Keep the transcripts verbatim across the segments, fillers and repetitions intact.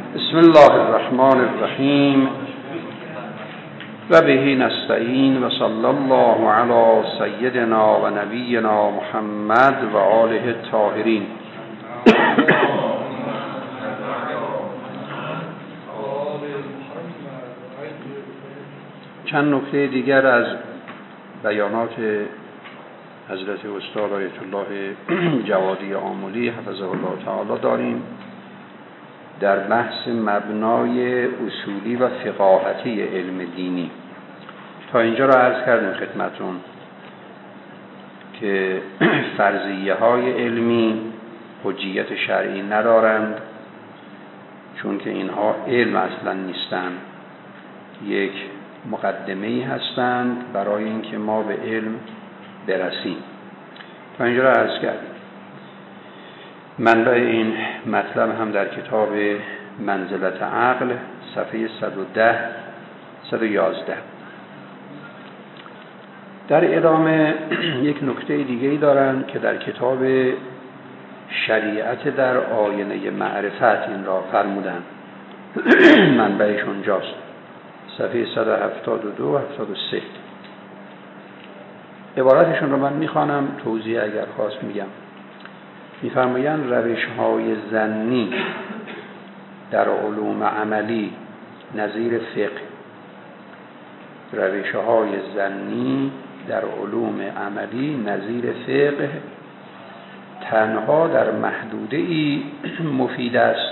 بسم الله الرحمن الرحیم و به نستعین و صلی الله علی سیدنا و نبینا محمد و آله الطاهرین. چند نکته دیگر از بیانات حضرت استاد آیت الله جوادی آملی حفظه الله تعالی داریم در بحث مبنای اصولی و فقاهتی علم دینی. تا اینجا را عرض کردیم خدمتون که فرضیه های علمی حجیت شرعی ندارند، چون که اینها علم اصلا نیستند، یک مقدمه‌ای هستند برای اینکه ما به علم برسیم. تا اینجا را عرض کردیم. منبع این مطلب هم در کتاب منزلت عقل صفحه صد و ده صد و یازده. در ادامه یک نکته دیگه‌ای دارند که در کتاب شریعت در آینه معرفت این را فرمودند. منبعش اونجاست، صفحه صد و هفتاد و دو و هفتاد و سه. عبارتشون رو من میخوانم، توضیح اگر خواست میگم. میفرمایند روش‌های ظنی در علوم عملی نظیر فقه، روش‌های ظنی در علوم عملی نظیر فقه تنها در محدوده‌ای مفید است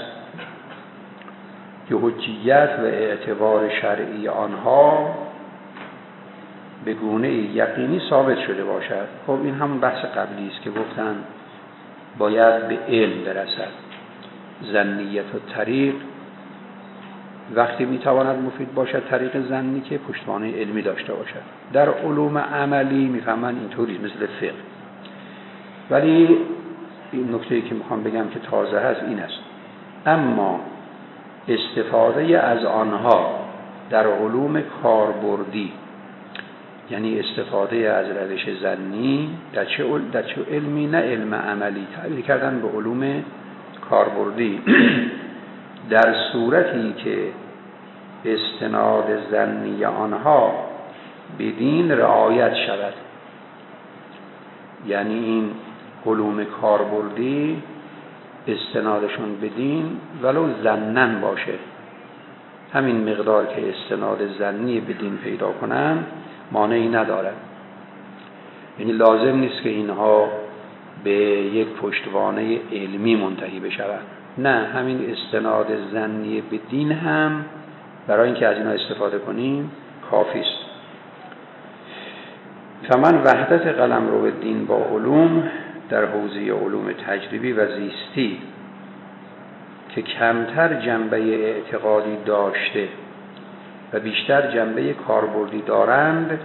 که حجیت و اعتبار شرعی آنها به گونه یقینی ثابت شده باشد. خب این همون بحث قبلی است که گفتن باید به علم برسد. ظنیت و طریق وقتی میتواند مفید باشد، طریق ظنی که پشتوانه علمی داشته باشد. در علوم عملی میفهمن اینطوری مثل فقه. ولی این نکته‌ای که میخوام بگم که تازه هست این است: اما استفاده از آنها در علوم کاربردی، یعنی استفاده از روش ظنی در چه در چه علمی، نه علم عملی، تعبیر کردن به علوم کاربردی، در صورتی که استناد ظنی آنها به دین رعایت شود. یعنی این علوم کاربردی استنادشون به دین ولو ظنن باشه، همین مقدار که استناد ظنی به دین پیدا کنن مانعی ندارد. یعنی لازم نیست که اینها به یک پشتوانه علمی منتهی بشود، نه، همین استناد ظنی به دین هم برای اینکه از اینها استفاده کنیم کافی است. فمن وحدت قلمرو به دین با علوم در حوزه علوم تجربی و زیستی که کمتر جنبه اعتقادی داشته و بیشتر جنبه کاربردی دارند،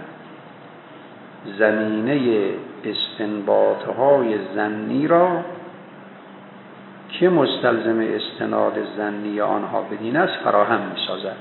زمینه استنباطهای ظنی را که مستلزم استناد ظنی آنها به دین است فراهم می‌سازد.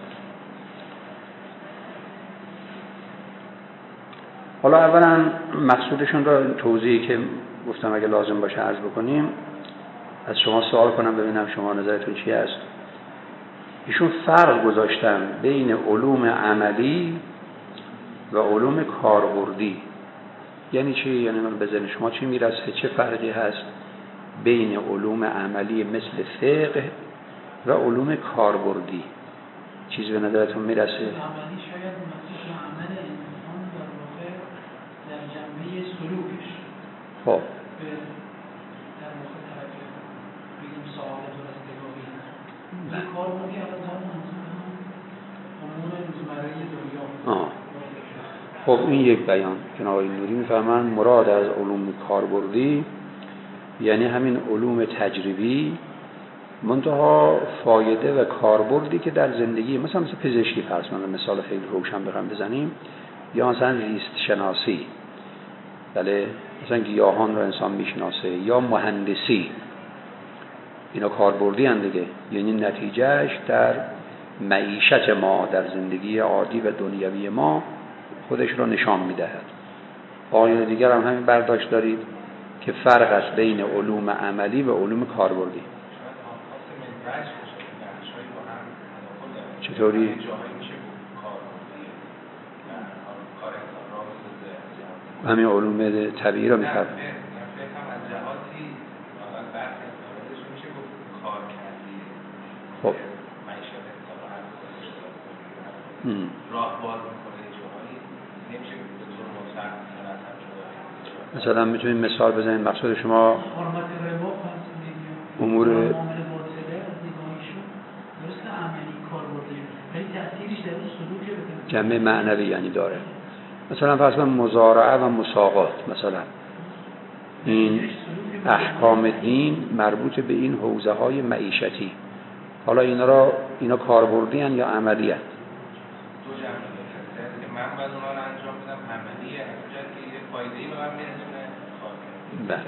حالا اولا مقصودشون را توضیحی که گفتم اگه لازم باشه عرض بکنیم. از شما سوال کنم ببینم شما نظرتون چی است. ایشون فرق گذاشتن بین علوم عملی و علوم کاربردی. یعنی چی؟ یعنی من بزنید شما چی میرسه، چه فرقی هست بین علوم عملی مثل فقه و علوم کاربردی؟ چیزی به نظرتون میرسه؟ عملی شاید مسئله عمل انسان در واقع در جنبه سلوکش. خب در واقع توجه بگیم سعادت و رستگاری. این کاربردی الان امور روزمره دنیا. آه. خب این یک بیان که آقای نوری میفهمن مراد از علوم کاربردی یعنی همین علوم تجربی، منتها فایده و کاربردی که در زندگی، مثلا مثل پزشکی فرض کنید، مثال خیلی روشن بخوام بزنیم، یا مثلا زیست شناسی، بله، مثلا گیاهان رو انسان میشناسه، یا مهندسی، اینا کاربردی اند دیگه. یعنی نتیجهش در معیشت ما، در زندگی عادی و دنیوی ما خودش رو نشان میدهد. آیه دیگر هم همین برداشت دارید که فرق است بین علوم عملی و علوم کاربردی. چطوری؟ همین علوم طبیعی رو میفرد خب راه باز میکنه جاهایی نمیشه به طور مطلق مثلا مثلا میتونید مثال بزنید مقصود شما حرمت ربا امور معامله باطله از نگاهیشون درست عملی کار برده ولی تأثیرش در اون سلوک جنبه معنوی یعنی داره. مثلا فرض کن مزارعه و مساقات، مثلا این احکام دین مربوط به این حوزه های معیشتی، حالا اینا را اینا کاربردی ان یا عملی ان؟ دو جنبه داره که من باید اونا رو انجام بدم عملیه، اگر که یه فایده‌ای به من میرسونه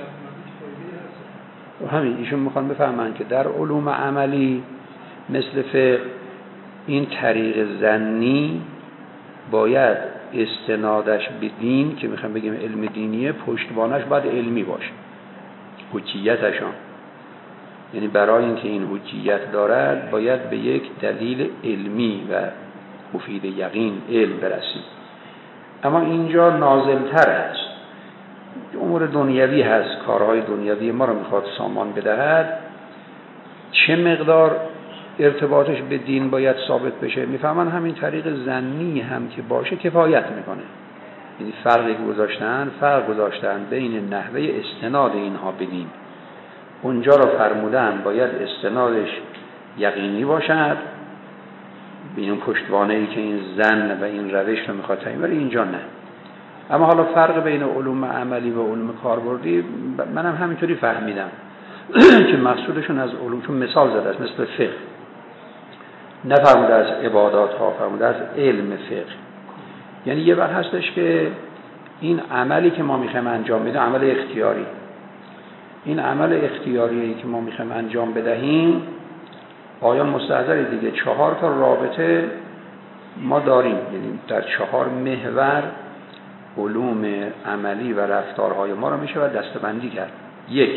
بله. همین ایشون میخوان بفهمن که در علوم عملی مثل فقه این طریق ظنی باید استنادش به دین که میخوام بگیم علم دینیه، پشتوانش باید علمی باشه، حجیتشان، یعنی برای اینکه این حجیت دارد باید به یک دلیل علمی و مفید یقین علم برسیم. اما اینجا نازلتر است، امور دنیوی هست، کارهای دنیوی ما رو میخواد سامان بدهد، چه مقدار ارتباطش به دین باید ثابت بشه میفهمن همین طریق ظنی هم که باشه کفایت میکنه. یعنی فرقی گذاشتن فرق گذاشتن بین نحوه استناد اینها به دین، اونجا رو فرمودن باید استنادش یقینی باشد به این پشتوانه ای که این ظن و این روش رو میخواد تعیین، ولی اینجا نه. اما حالا فرق بین علوم عملی و علوم کاربردی منم همینطوری فهمیدم که مقصودشون از علوم، چون مثال زده است مثل فقه، نفرموده از عبادات ها، فرموده از علم فقه. یعنی یه وقت هستش که این عملی که ما میخوایم انجام بدیم عمل اختیاری، این عمل اختیاری که ما میخوایم انجام بدهیم آیا مستحضر دیگه چهار تا رابطه ما داریم، یعنی در چهار محور علوم عملی و رفتارهای ما رو میشه و دسته‌بندی کرد. یک،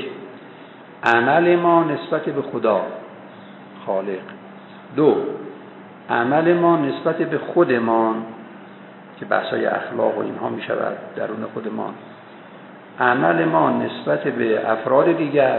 عمل ما نسبت به خدا خالق. دو، عمل ما نسبت به خودمان که بحثای اخلاق و اینها می شود درون خودمان. عمل ما نسبت به افراد دیگر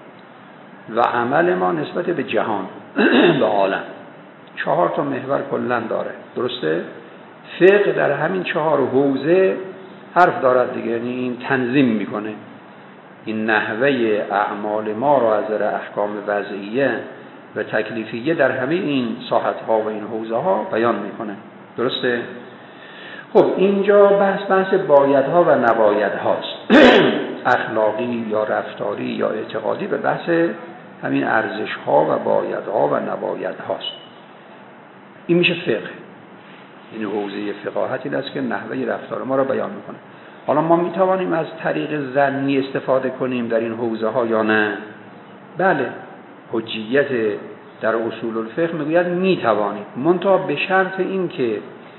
و عمل ما نسبت به جهان به عالم. چهار تا محور کلن داره، درسته؟ فقه در همین چهار حوزه حرف دارد دیگه، یعنی این تنظیم میکنه، این نحوه اعمال ما رو از نظر احکام وضعیه و تکلیفیه در همه این ساحت ها و این حوزه ها بیان میکنه، درسته؟ خب اینجا بحث بحث بایدها و نبایدهاست اخلاقی یا رفتاری یا اعتقادی، به بحث همین ارزش ها و بایدها و نبایدهاست. این میشه فقه، این حوزه فقاهتی است که نحوه رفتار ما را بیان میکنه. حالا ما میتوانیم از طریق ظنی استفاده کنیم در این حوزه ها یا نه؟ بله، حجیت در اصول الفقه میگوید میتوانیم، منتها به شرط این که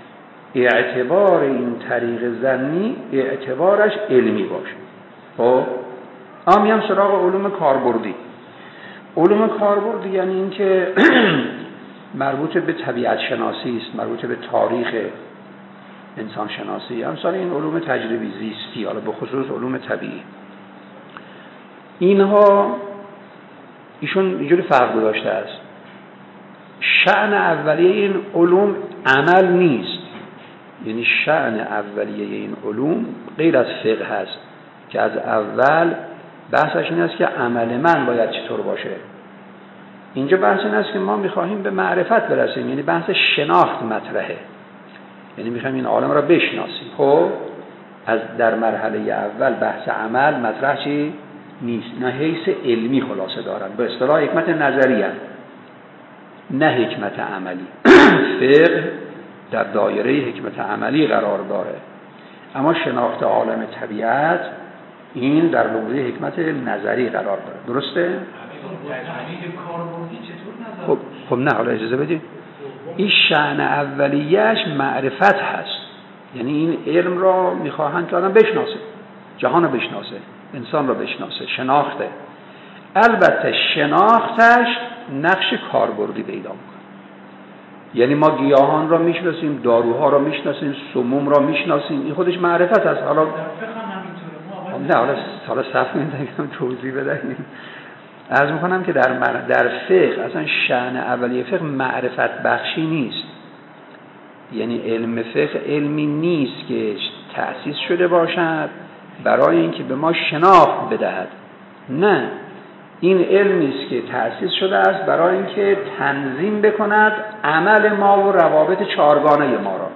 اعتبار این طریق ظنی اعتبارش علمی باشه. خب اما میام سراغ علوم کاربردی. علوم کاربردی یعنی این که مربوط به طبیعت شناسی است، مربوط به تاریخ انسان شناسی، امثال این علوم تجربی زیستی، حالا به خصوص علوم طبیعی. اینها ایشون اینجوری فرق گذاشته است. شأن اولیه این علوم عمل نیست، یعنی شأن اولیه این علوم غیر از فقه هست که از اول بحثش این است که عمل من باید چطور باشه. اینجا بحث این است که ما میخواهیم به معرفت برسیم، یعنی بحث شناخت مطرحه، یعنی میخوایم این عالم را بشناسیم. خب از در مرحله اول بحث عمل مطرح چی نیست، نه حیث علمی خلاصه دارن، به اصطلاح حکمت نظری هست، نه حکمت عملی. فقه در دایره حکمت عملی قرار داره، اما شناخت عالم طبیعت این در حوزه حکمت نظری قرار داره، درسته؟ خب خب نه، حالا اجازه بدید. این شأن اولیه‌اش معرفت هست، یعنی این علم را میخواهند که آدم بشناسه، جهان رو بشناسه، انسان رو بشناسه، شناخته. البته شناختش نقش کاربردی پیدا میکنه. یعنی ما گیاهان را میشناسیم، داروها را میشناسیم، سموم را میشناسیم، این خودش معرفت است. حالا نه حالا حالا صف می‌دیم توضیح بدهیم. عرض میکنم که در مر... در فقه اصلا شأن اولیه فقه معرفت بخشی نیست. یعنی علم فقه علمی نیست که تأسیس شده باشد برای اینکه به ما شناخت بدهد. نه، این علمی است که تأسیس شده است برای اینکه تنظیم بکند عمل ما و روابط چهارگانه ما را.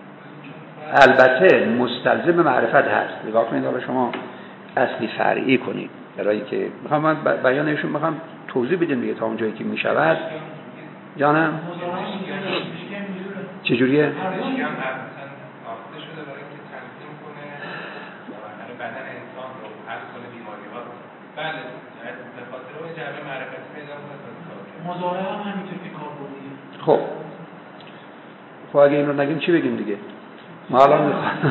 البته مستلزم معرفت هست. نگاه کنید حالا شما اصلی فرعی کنید برای که میخوام من بیانشون میخوام توضیح بدیم دیگه تا اونجایی که میشود. جانم چجوریه؟ آفته شده برای اینکه تنظیم کنه عمل بدن انسان رو حل کنه بیماری‌ها. بله به خاطر اون جنبه معرفتی پیدا کنه. مزارع هم همینطور که کاربردیه. خب خب اگه این رو نگیم چی بگیم دیگه؟ ما الان میخوام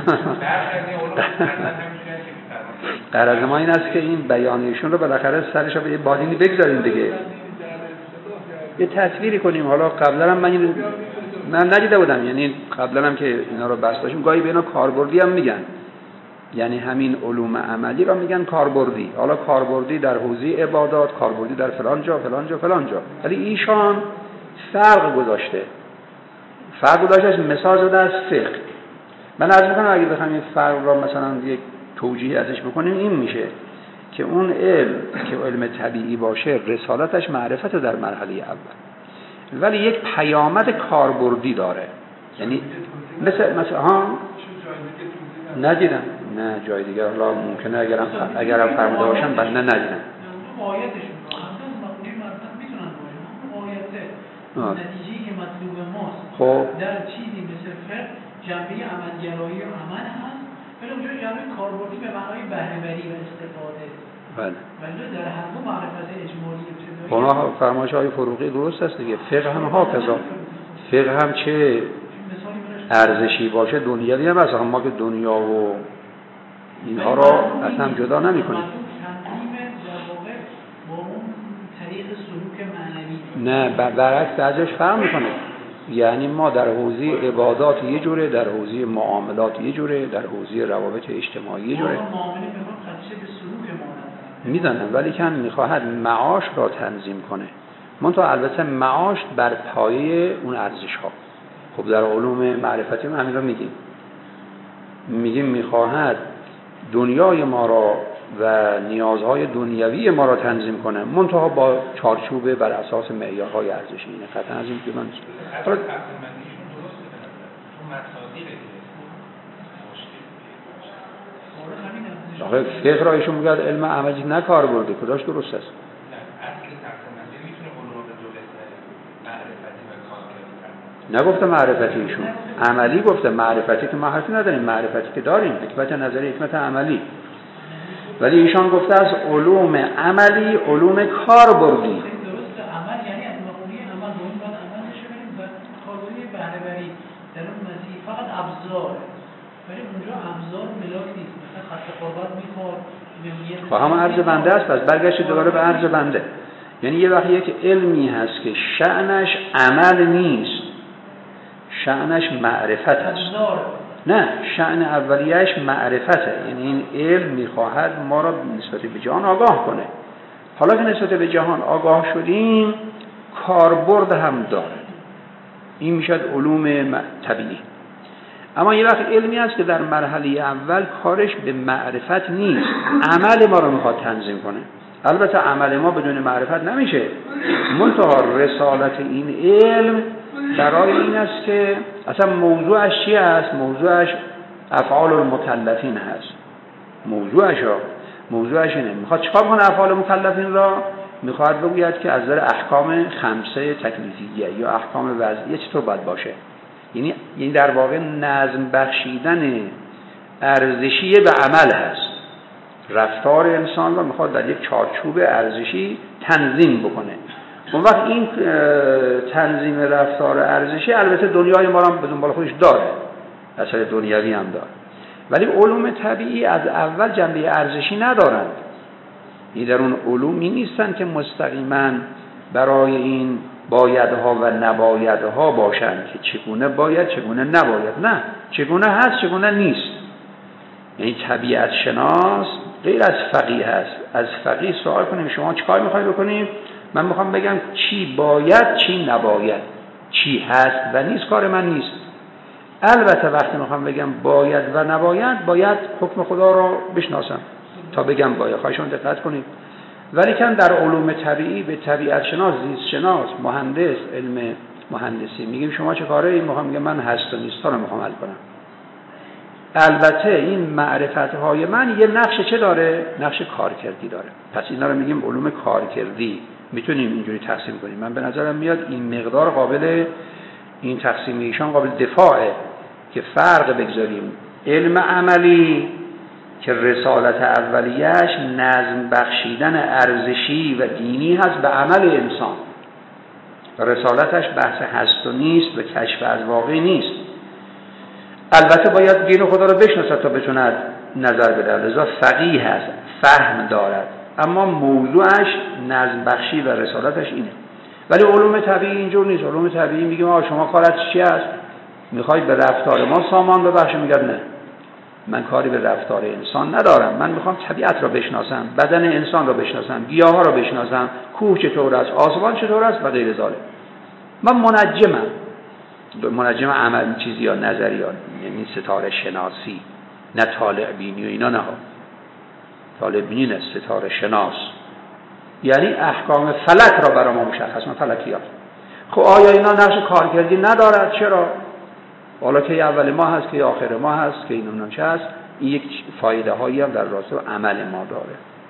قرض ما این است که این بیانیشون رو بالاخره سرش رو به یه بادینی بگذاریم دیگه، یه تصویری کنیم. حالا قبلا هم من این من ندیده بودم، یعنی قبلا هم که اینا رو بحث داشتیم گاهی به اینا کاربردی هم میگن، یعنی همین علوم عملی را میگن کاربردی. حالا کاربردی در حوزه عبادات، کاربردی در فلان جا فلان جا فلان جا، ولی ایشان فرق گذاشته فرق گذاشته مثال زده از فقه. من عرض میکنم اگه بخوایم این فرق را مثلا یک توجیه ازش بکنیم این میشه که اون علم که علم طبیعی باشه رسالتش معرفت در مرحله اول، ولی یک پیامد کاربردی داره. یعنی مثل مثلا ها ندیدم نه جای دیگه، حالا ممکنه اگرم اگرم فرموده باشن بعد نه ندیدم. نتیجه‌ای که مطلوب ماست خب در چیزی مثل فقه جنبه عملگرایی و عمل هست، ولی اونجا جنبه کاربردی به معنای بهره‌وری و استفاده. بله. ولی در هر دو معرفت اجمالی ابتدایی اونا فرمایش‌های فروغی درست است دیگه. فقه هم هاکذا. فقه هم چه ارزشی باشه دنیوی هم هست. ما که دنیا و اینها را اصلا جدا نمی‌کنیم. نه برعکس ازش فرق میکنه. یعنی ما در حوزه عبادات یه جوره، در حوزه معاملات یه جوره، در حوزه روابط اجتماعی یه جوره میدونم، ولی کن میخواهد معاش را تنظیم کنه. منتها البته معاش بر پایه اون ارزش ها. خب در علوم معرفتی ما همین رو میگیم میگیم میخواهد دنیای ما را و نیازهای دنیوی ما را تنظیم کنه، منتها با چارچوب بر اساس معیارهای ارزشی. اینه قطعا از این که من حالا آخه فقه را ایشون میگه علم عملی نه کار برده، کداش درست است؟ نگفته معرفتی ایشون، عملی گفته. معرفتی که ما حرفی نداریم، معرفتی که داریم حکمت نظری حکمت عملی، ولی ایشان گفته از علوم عملی علوم کاربردی. درسته عمل یعنی از مقوله عمل رو باید عمل نشه بریم و کاربردی بهره‌وری در اون مسیح فقط ابزار، ولی اونجا ابزار ملاک نیست. مثلا خط قربت میخواد خب هم عرض بنده است. پس برگشت دوباره به عرض بنده. یعنی یه وقتی یک علمی هست که شأنش عمل نیست، شأنش معرفت است. نه، شأن اولیه‌اش معرفته. یعنی این علم میخواهد ما را نسبت به جهان آگاه کنه. حالا که نسبت به جهان آگاه شدیم کاربرد هم داره. این میشد علوم طبیعی. اما یه وقت علمی هست که در مرحله اول کارش به معرفت نیست، عمل ما رو میخواد تنظیم کنه. البته عمل ما بدون معرفت نمیشه، منتها رسالت این علم برای این است که اصلا موضوعش چی است؟ موضوعش افعال المکلفین هست. موضوعش ها موضوعش اینه میخواد چیکار کنه افعال مکلفین را؟ میخواد بگوید که از نظر احکام خمسه تکلیفیه یا احکام وضعیه چطور باید باشه. یعنی یعنی در واقع نظم بخشیدن ارزشی به عمل هست. رفتار انسان را میخواد در یک چارچوب ارزشی تنظیم بکنه. اون وقت این تنظیم رفتار ارزشی البته دنیای ما را به دنبال خودش داره، اثر دنیوی هم داره، ولی علوم طبیعی از اول جنبه ارزشی ندارند. این در اون علومی نیستن که مستقیما برای این بایدها و نبایدها باشند که چگونه باید چگونه نباید. نه، چگونه هست چگونه نیست. یعنی طبیعت شناس غیر از فقیه هست. از فقیه سوال کنیم شما چه کار میخواید بکنیم؟ من میخوام بگم چی باید چی نباید، چی هست و نیست کار من نیست. البته وقتی میخوام بگم باید و نباید، باید حکم خدا رو بشناسم تا بگم باید. خواهشون دقت کنید. ولی کن در علوم طبیعی به طبیعت شناس، زیست شناس، مهندس، علم مهندسی میگیم شما چه کاره؟ این میخوام بگم من هست و نیست ها رو میخوام حل کنم. البته این معرفت های من یه نقش چه داره؟ نقش کارکردی داره. پس اینا رو میگیم علوم کارکردی. میتونیم اینجوری تقسیم کنیم. من به نظرم میاد این مقدار قابل، این تقسیم ایشان قابل دفاعه که فرق بگذاریم. علم عملی که رسالت اولیش نظم بخشیدن ارزشی و دینی هست به عمل انسان، رسالتش بحث هست و نیست و کشف از واقع نیست. البته باید دین خدا رو بشناسد تا بتوند نظر بده، لذا فقیه هست، فهم دارد، اما موضوعش نظم بخشی و رسالتش اینه. ولی علوم طبیعی اینجور نیست. علوم طبیعی میگیم آقا شما کارت چی است؟ میخواید به رفتار ما سامان ببخشید؟ میگن نه، من کاری به رفتار انسان ندارم، من میخوام طبیعت رو بشناسم، بدن انسان رو بشناسم، گیاها رو بشناسم، کوه چطور است، آسمان چطور است و غیر ذالک. من منجمم، منجم عمل چیزی یا نظریات، یعنی ستاره شناسی، نه طالع بینی و اینا. نه، طالع بینی نه، ستاره شناس، یعنی احکام فلک را برای ما مشخص، من فلکیات. خب آیا اینا نقش کارکردی ندارد؟ چرا؟ حالا که اول ما هست که آخر ما هست که این اونم چه هست، این یک فایده هایی هم در راسته عمل ما داره.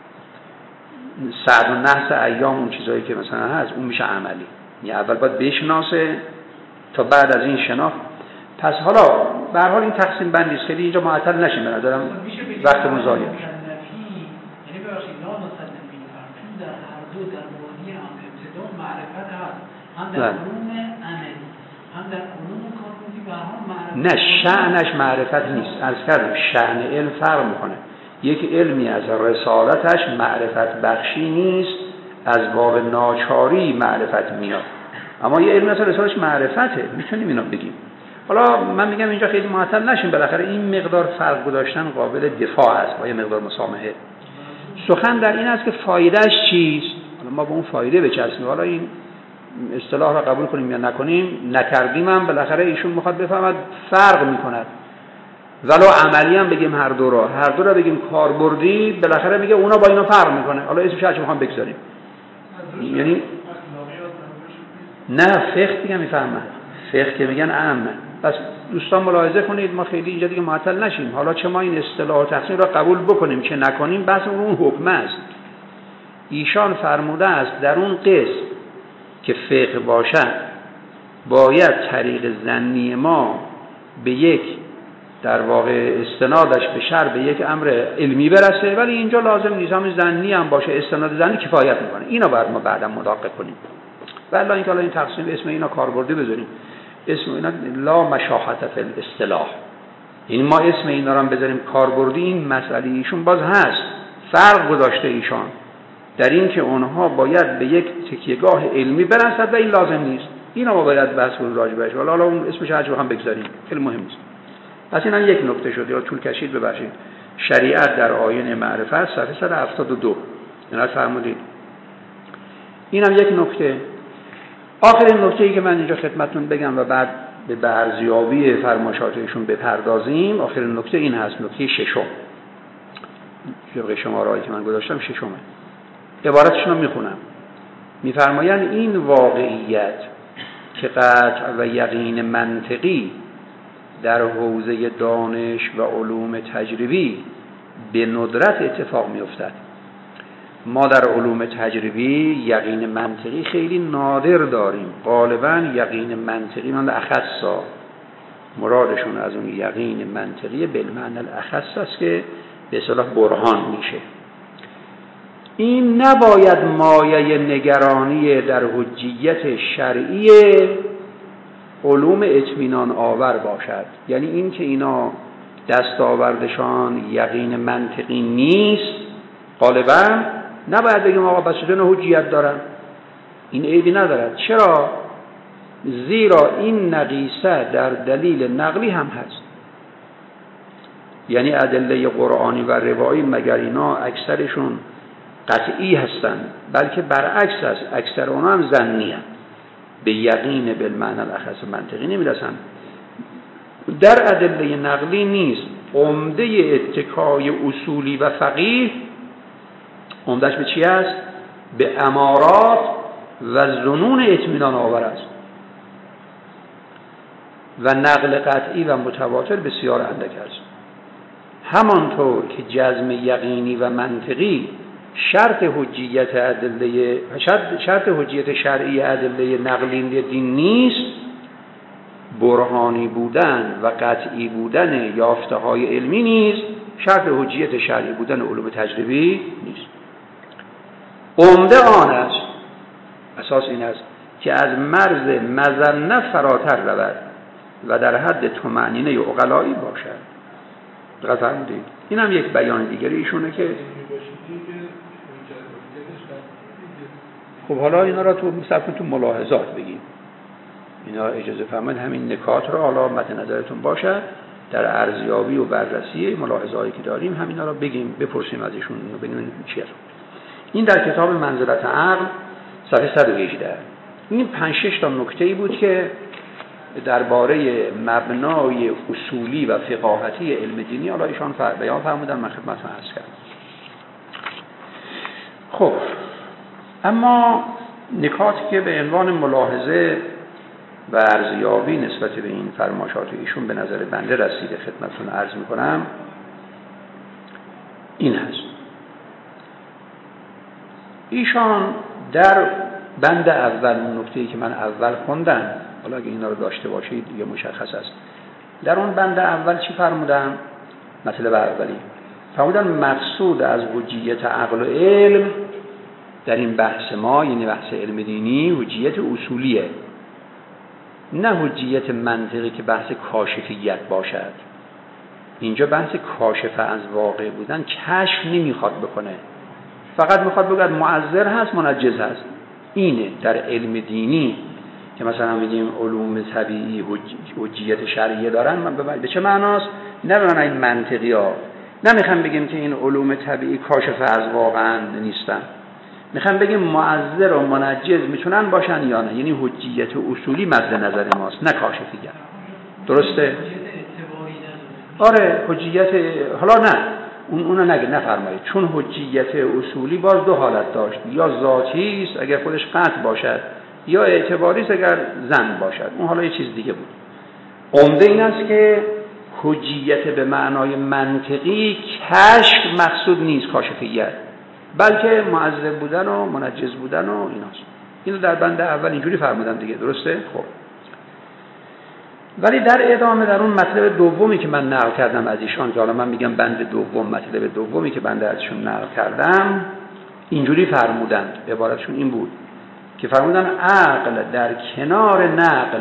سعد و نحس ایام، اون چیزایی که مثلا هست، اون میشه عملی. یعنی اول باید بشناسه تا بعد از این شناخت. پس حالا به هر حال این تقسیم بندی است، خیلی اینجا معطل نشیم به نظرم وقت مضایع میشه. یعنی ببخشید لا مسلم بین فرمون در هر دو در معنی هم ابتدا معرفت هست، هم در علوم عملی هم در علوم کاربردی به هر حال معرفت. نه، شأنش معرفت نیست. عرض کردم شأن علم فرق میکنه. یک علمی از رسالتش معرفت بخشی نیست، از باب ناچاری معرفت میاد. اما یه علمی از رسالتش معرفته، میتونیم اینو بگیم. حالا من میگم اینجا خیلی معطل نشیم، بالاخره این مقدار فرق گذاشتن قابل دفاع است با یه مقدار مسامحه. سخن در این است که فایدهش چیست. حالا ما به اون فایده بچسبیم. حالا این اصطلاح را قبول کنیم یا نکنیم، نکردیم هم بالاخره ایشون میخواد بفهمد فرق میکند. ولو عملی هم بگیم هر دو را، هر دو را بگیم کاربردی، بالاخره میگه اونا با اینا فرق میکنه. حالا اسمش هرچی میخوام بگذاریم. یعنی نه، فقه دیگه میفهمن. فقه که میگن عامه. پس دوستان ملاحظه کنید ما خیلی اینجا دیگه معطل نشیم. حالا چه ما این اصطلاح و تقسیم را قبول بکنیم چه نکنیم، بحث اون حکم است. ایشان فرموده است در اون قسم که فقه باشد باید طریق ظنی ما به یک در واقع استنادش به شرع به یک امر علمی برسه، ولی اینجا لازم نیزام ظنی هم باشه، استناد ظنی کفایت میکنه. اینا باید ما بعدا مدقق کنیم. ولی اینکه حالا این تقسیم اسم اینا کاربردی بذاریم، اسم اینا لا مشاحت فی الاصطلاح، این ما اسم اینا رو هم بذاریم کاربردی، این مسئله ایشون باز هست. فرق گذاشته ایشان در این که اونها باید به یک تکیهگاه علمی برسد و این لازم نیست. اینا ما باید بحث کنیم راجع بهش. حالا اون اسمش هرچی بخوام بگذاریم خیلی مهم نیست. پس اینا یک نکته شد، یا طول کشید ببخشید. شریعت در آیین معرفت صفحه صد و هفتاد و دو اینا فرمودید. اینم یک نکته. آخرین نکته‌ای که من اینجا خدمتتون بگم و بعد به برزیابی فرمایشات ایشون بپردازیم، آخرین نکته این هست، نکته ششم. طبق شماره‌ای که من گذاشتم ششمه. عبارتشون رو میخونم. میفرمایند این واقعیت که قطع و یقین منطقی در حوزه دانش و علوم تجربی به ندرت اتفاق میافتد. ما در علوم تجربی یقین منطقی خیلی نادر داریم. غالبا یقین منطقی من اخصا مرادشون از اون یقین منطقی بالمعنی الاخص است که به اصطلاح برهان میشه. این نباید مایه نگرانی در حجیت شرعی علوم اطمینان آور باشد. یعنی این که اینا دستاوردشان یقین منطقی نیست، غالبا نباید بگیم آقا بس چطور حجیت دارن. این عیبی ندارد. چرا؟ زیرا این نقیصه در دلیل نقلی هم هست. یعنی ادله قرآنی و روایی مگر اینا اکثرشون قطعی هستند، بلکه برعکس است، اکثر اونها هم ظنی هستند، به یقین بالمعنی الاخص منطقی نمیرسن. در ادله نقلی نیست عمده اتکای اصولی و فقیه عمدهش به چی است؟ به امارات و ظنون اطمینان آور است و نقل قطعی و متواتر بسیار اندک است. همانطور که جزم یقینی و منطقی شرط حجیت ادله شرط حجیت شرعی ادله نقلی دین نیست، برهانی بودن و قطعی بودن یافته های علمی نیست شرط حجیت شرعی بودن علوم تجربی نیست. عمده آن است، اساس این است که از مرز مظنه فراتر رود و در حد طمأنینه عقلایی باشد. دقت فرمودید؟ این هم یک بیان دیگری ایشونه که خب حالا اینا را تو مثلا تو ملاحظات بگیم، اینا اجازه فرمایید همین نکات را حالا مد نظرتون باشه در ارزیابی و بررسی ملاحظه‌هایی که داریم همینا را بگیم، بپرسیم از ایشون ببینیم چیه. این در کتاب منزلت عقل صفحه صد و هجده. این پنج شش تا نکته‌ای بود که درباره مبنای اصولی و فقاهتی علم دینی حالا ایشان بیان فرمودن، من خدمتتون عرض کردم. خب اما نکاتی که به عنوان ملاحظه و ارزیابی نسبت به این فرمایشات ایشون به نظر بنده رسیده خدمتتون عرض میکنم این هست. ایشان در بند اول، نکته‌ای که من اول خوندم، حالا اگه اینا رو داشته باشید دیگه مشخص است، در اون بند اول چی فرمودن؟ مطلب اولی فرمودن مقصود از حجیت عقل و علم در این بحث ما، یعنی بحث علم دینی، حجیت اصولیه، نه حجیت منطقی که بحث کاشفیت باشد. اینجا بحث کاشف از واقع بودن کشف نمیخواد بکنه، فقط میخواد بگه معذر هست منجز هست. اینه در علم دینی که مثلا میگیم علوم طبیعی حجیت شرعیه دارن، من به چه معناست؟ نه به معنی منطقی ها، نمیخوام بگیم که این علوم طبیعی کاشف از واقع نیستن، میخوام بگیم معذر و منجز میتونن باشن یا نه، یعنی حجیت اصولی مد نظر ماست نه کاشفیت. درسته؟ آره حجیت، حالا نه اون اونو نگه نفرمایید، چون حجیت اصولی باز دو حالت داشت، یا ذاتی است اگر خودش قطع باشد، یا اعتباری است اگر ظن باشد. اون حالا یه چیز دیگه بود. عمده این است که حجیت به معنای منطقی کشف مقصود نیست، کاشفیت، بلکه معذر بودن و منجز بودن و ایناست. اینو در بند اول اینجوری فرمودن دیگه، درسته؟ خب ولی در ادامه در اون مطلب دومی که من نقل کردم از ایشان، که حالا من میگم بند دوم، مطلب دومی که بنده ازشون نقل کردم، اینجوری فرمودند، عبارتشون این بود که فرمودن عقل در کنار نقل،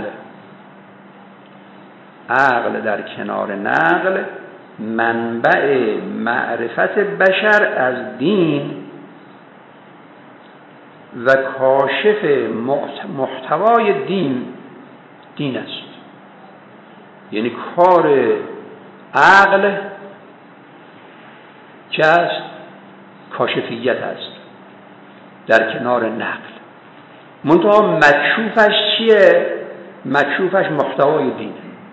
عقل در کنار نقل منبع معرفت بشر از دین و کاشف محتوای دین دین است. یعنی کار عقل چه است؟ کاشفیت است در کنار نقل. منتها مکشوفش چیه؟ مکشوفش محتوای دینه.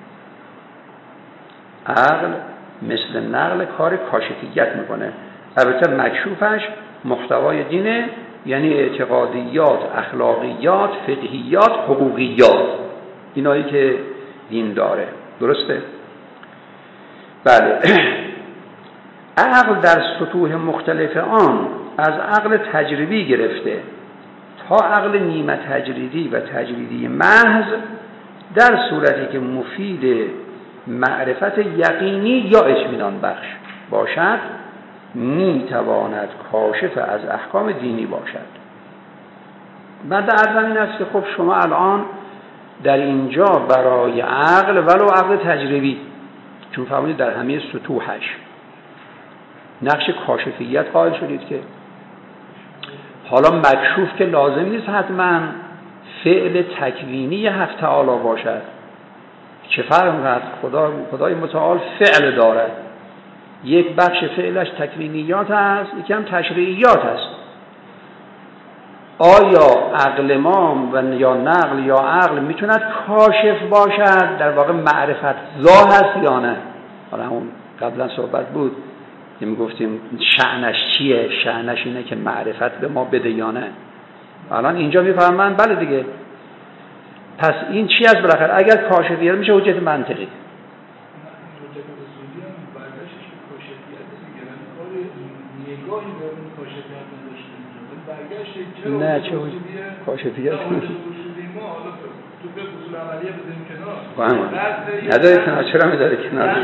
عقل مثل نقل کار کاشفیت میکنه، البته مکشوفش محتوای دینه، یعنی اعتقادیات، اخلاقیات، فقهیات، حقوقیات، اینایی که دین داره. درسته؟ بله. عقل در سطوح مختلف آن از عقل تجربی گرفته تا عقل نیمه تجریدی و تجریدی محض، در صورتی که مفید معرفت یقینی یا اطمینان بخش باشد، میتواند کاشف از احکام دینی باشد. بعد ارزم این است که خب شما الان در اینجا برای عقل ولو عقل تجربی، چون فهمید در همه سطوحش نقش کاشفیت قائل شدید، که حالا مکشوف که لازم نیست حتما فعل تکوینی حق تعالی باشد. چه فرق می‌کند؟ خدا خدای متعال فعل دارد، یک بخش فعلش تکوینیات است، یکی هم تشریعیات است. آیا عقل ما و یا نقل یا عقل میتوند کاشف باشد، در واقع معرفت زا هست یا نه؟ حالا همون قبلا صحبت بود که میگفتیم شأنش چیه؟ شأنش اینه که معرفت به ما بده یا نه؟ الان اینجا میفهمن بله دیگه. پس این چی است بالاخره؟ اگر کاشفیت میشه حجت منطقی. نه چه کاشفیت نداره کنار. چرا میذاره کنار؟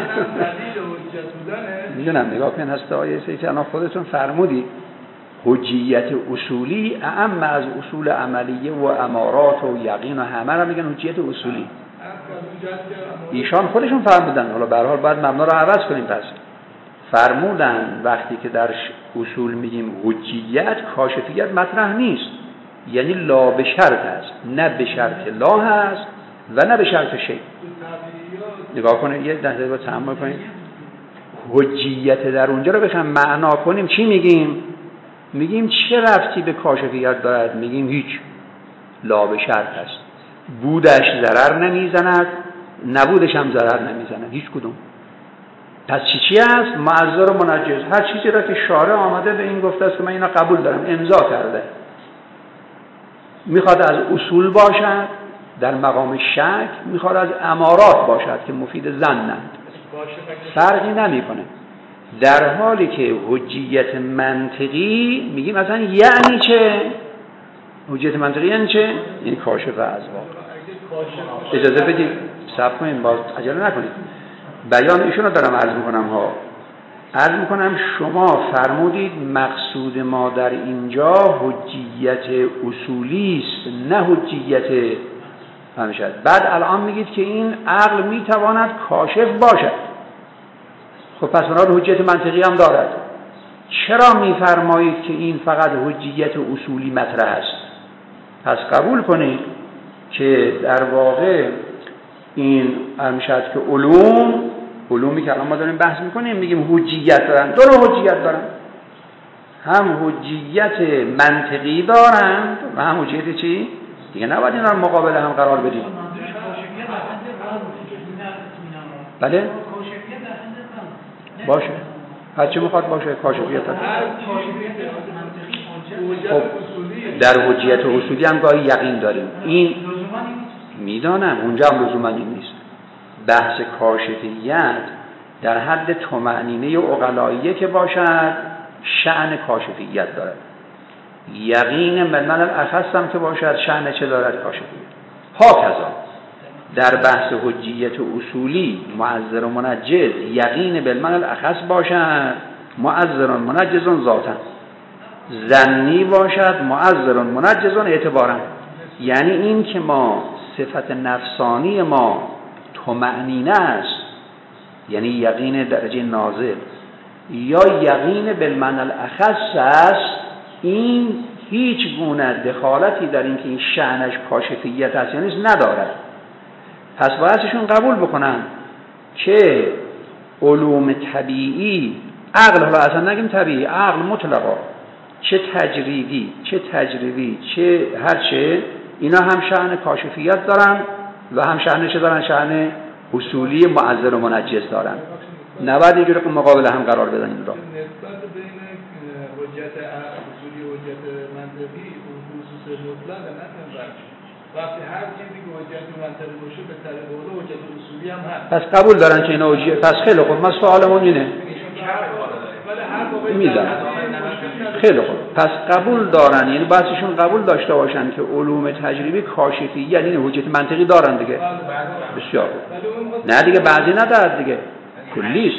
میدونم نگاه کن هسته آیه سی که الان خودتون فرمودی حجیت اصولی اعم از اصول عملیه و امارات و یقین و همه را میگن حجیت اصولی. ایشان خودشون فرمودن، حالا به هر حال باید مبنا رو عوض کنیم. پس فرمودن وقتی که در اصول میگیم حجیت، کاشفیت مطرح نیست، یعنی لا به شرط است، نه به شرط لا هست و نه به شرط شی. نگاه کنید یه لحظه با تأمل کنید. حجیت در اونجا رو بخوام معنا کنیم چی میگیم؟ میگیم چه ربطی به کاشفیت دارد؟ میگیم هیچ، لا به شرط است، بودش ضرر نمیزند، نبودش هم ضرر نمیزند، هیچ کدوم. پس چی چی است؟ معذر و منجز، هر چیزی را که شارع آمده به این گفته است که من اینا قبول دارم، امضا کرده. میخواد از اصول باشد در مقام شک، میخواد از امارات باشد که مفید ظنند، فرقی نمیکنه. در حالی که حجیت منطقی میگیم مثلا یعنی چه؟ حجیت منطقی یعنی چه؟ یعنی کاشف از واقع. اجازه بدید صبر کنید، باز عجله نکنید. بیان ایشون رو دارم عرض میکنم ها. عرض میکنم شما فرمودید مقصود ما در اینجا حجیت اصولی است نه حجیت همشد. بعد الان میگید که این عقل میتواند کاشف باشد. خب پس اونها حجیت منطقی هم دارد. چرا میفرمایید که این فقط حجیت اصولی مطرح است؟ پس قبول کنید که در واقع این همشد که علوم علومی که الان ما داریم بحث میکنیم میگیم حجیت دارن، دو نوع حجیت دارن، هم حجیت منطقی دارن و هم حجیت چی؟ دیگه نباید اینا رو مقابل هم قرار بدیم. بله؟ باشه، هرچی میخواد باشه کاشفیت هست. خب در حجیت اصولی هم گاهی یقین داریم، این میدانم اونجا هم لزوما این نیست. بحث کاشفیت در حد طمأنینه عقلاییه که باشد شأن کاشفیت دارد. یقین من الاخص هم که باشد شأن چه دارد؟ کاشفیت. هاکذا در بحث حجیت اصولی معذر و منجز یقین بالمعنی الاخص باشد معذر و منجز ذاتا، ظنی باشد معذر و منجز اعتبارا. یعنی این که ما صفت نفسانی ما طمأنینه است، یعنی یقین درجه نازل، یا یقین بالمعنی الاخص است، این هیچ گونه دخالتی در این که این شأنش کاشفیت است یا نیست ندارد. پس بایدشون قبول بکنن که علوم طبیعی، عقل، حالا اصلا نگیم طبیعی، عقل مطلقا، چه تجریدی چه تجربی چه هرچه، اینا هم شأن کاشفیت دارن و هم شأن چه دارن؟ شأن اصولی معذر و منجز دارن. نباید اینجوری که مقابل هم قرار بدن این را. نسبت بین حجت اصولی و حجت منطقی و خصوص مطلق نه وقتی هر چیزی که حجت منطقی باشه به طریق اون حجت اصولی هم هست. پس قبول دارن که اینا حجت. پس خیلی خوب، ما سوالمون اینه. میذارن. خیلی خوب. پس قبول دارن، یعنی بحثشون قبول داشته باشن که علوم تجربی کاشفی یعنی حجت منطقی دارن دیگه. بسیار خوب. نه دیگه بعضی ندارد دیگه. کلیست.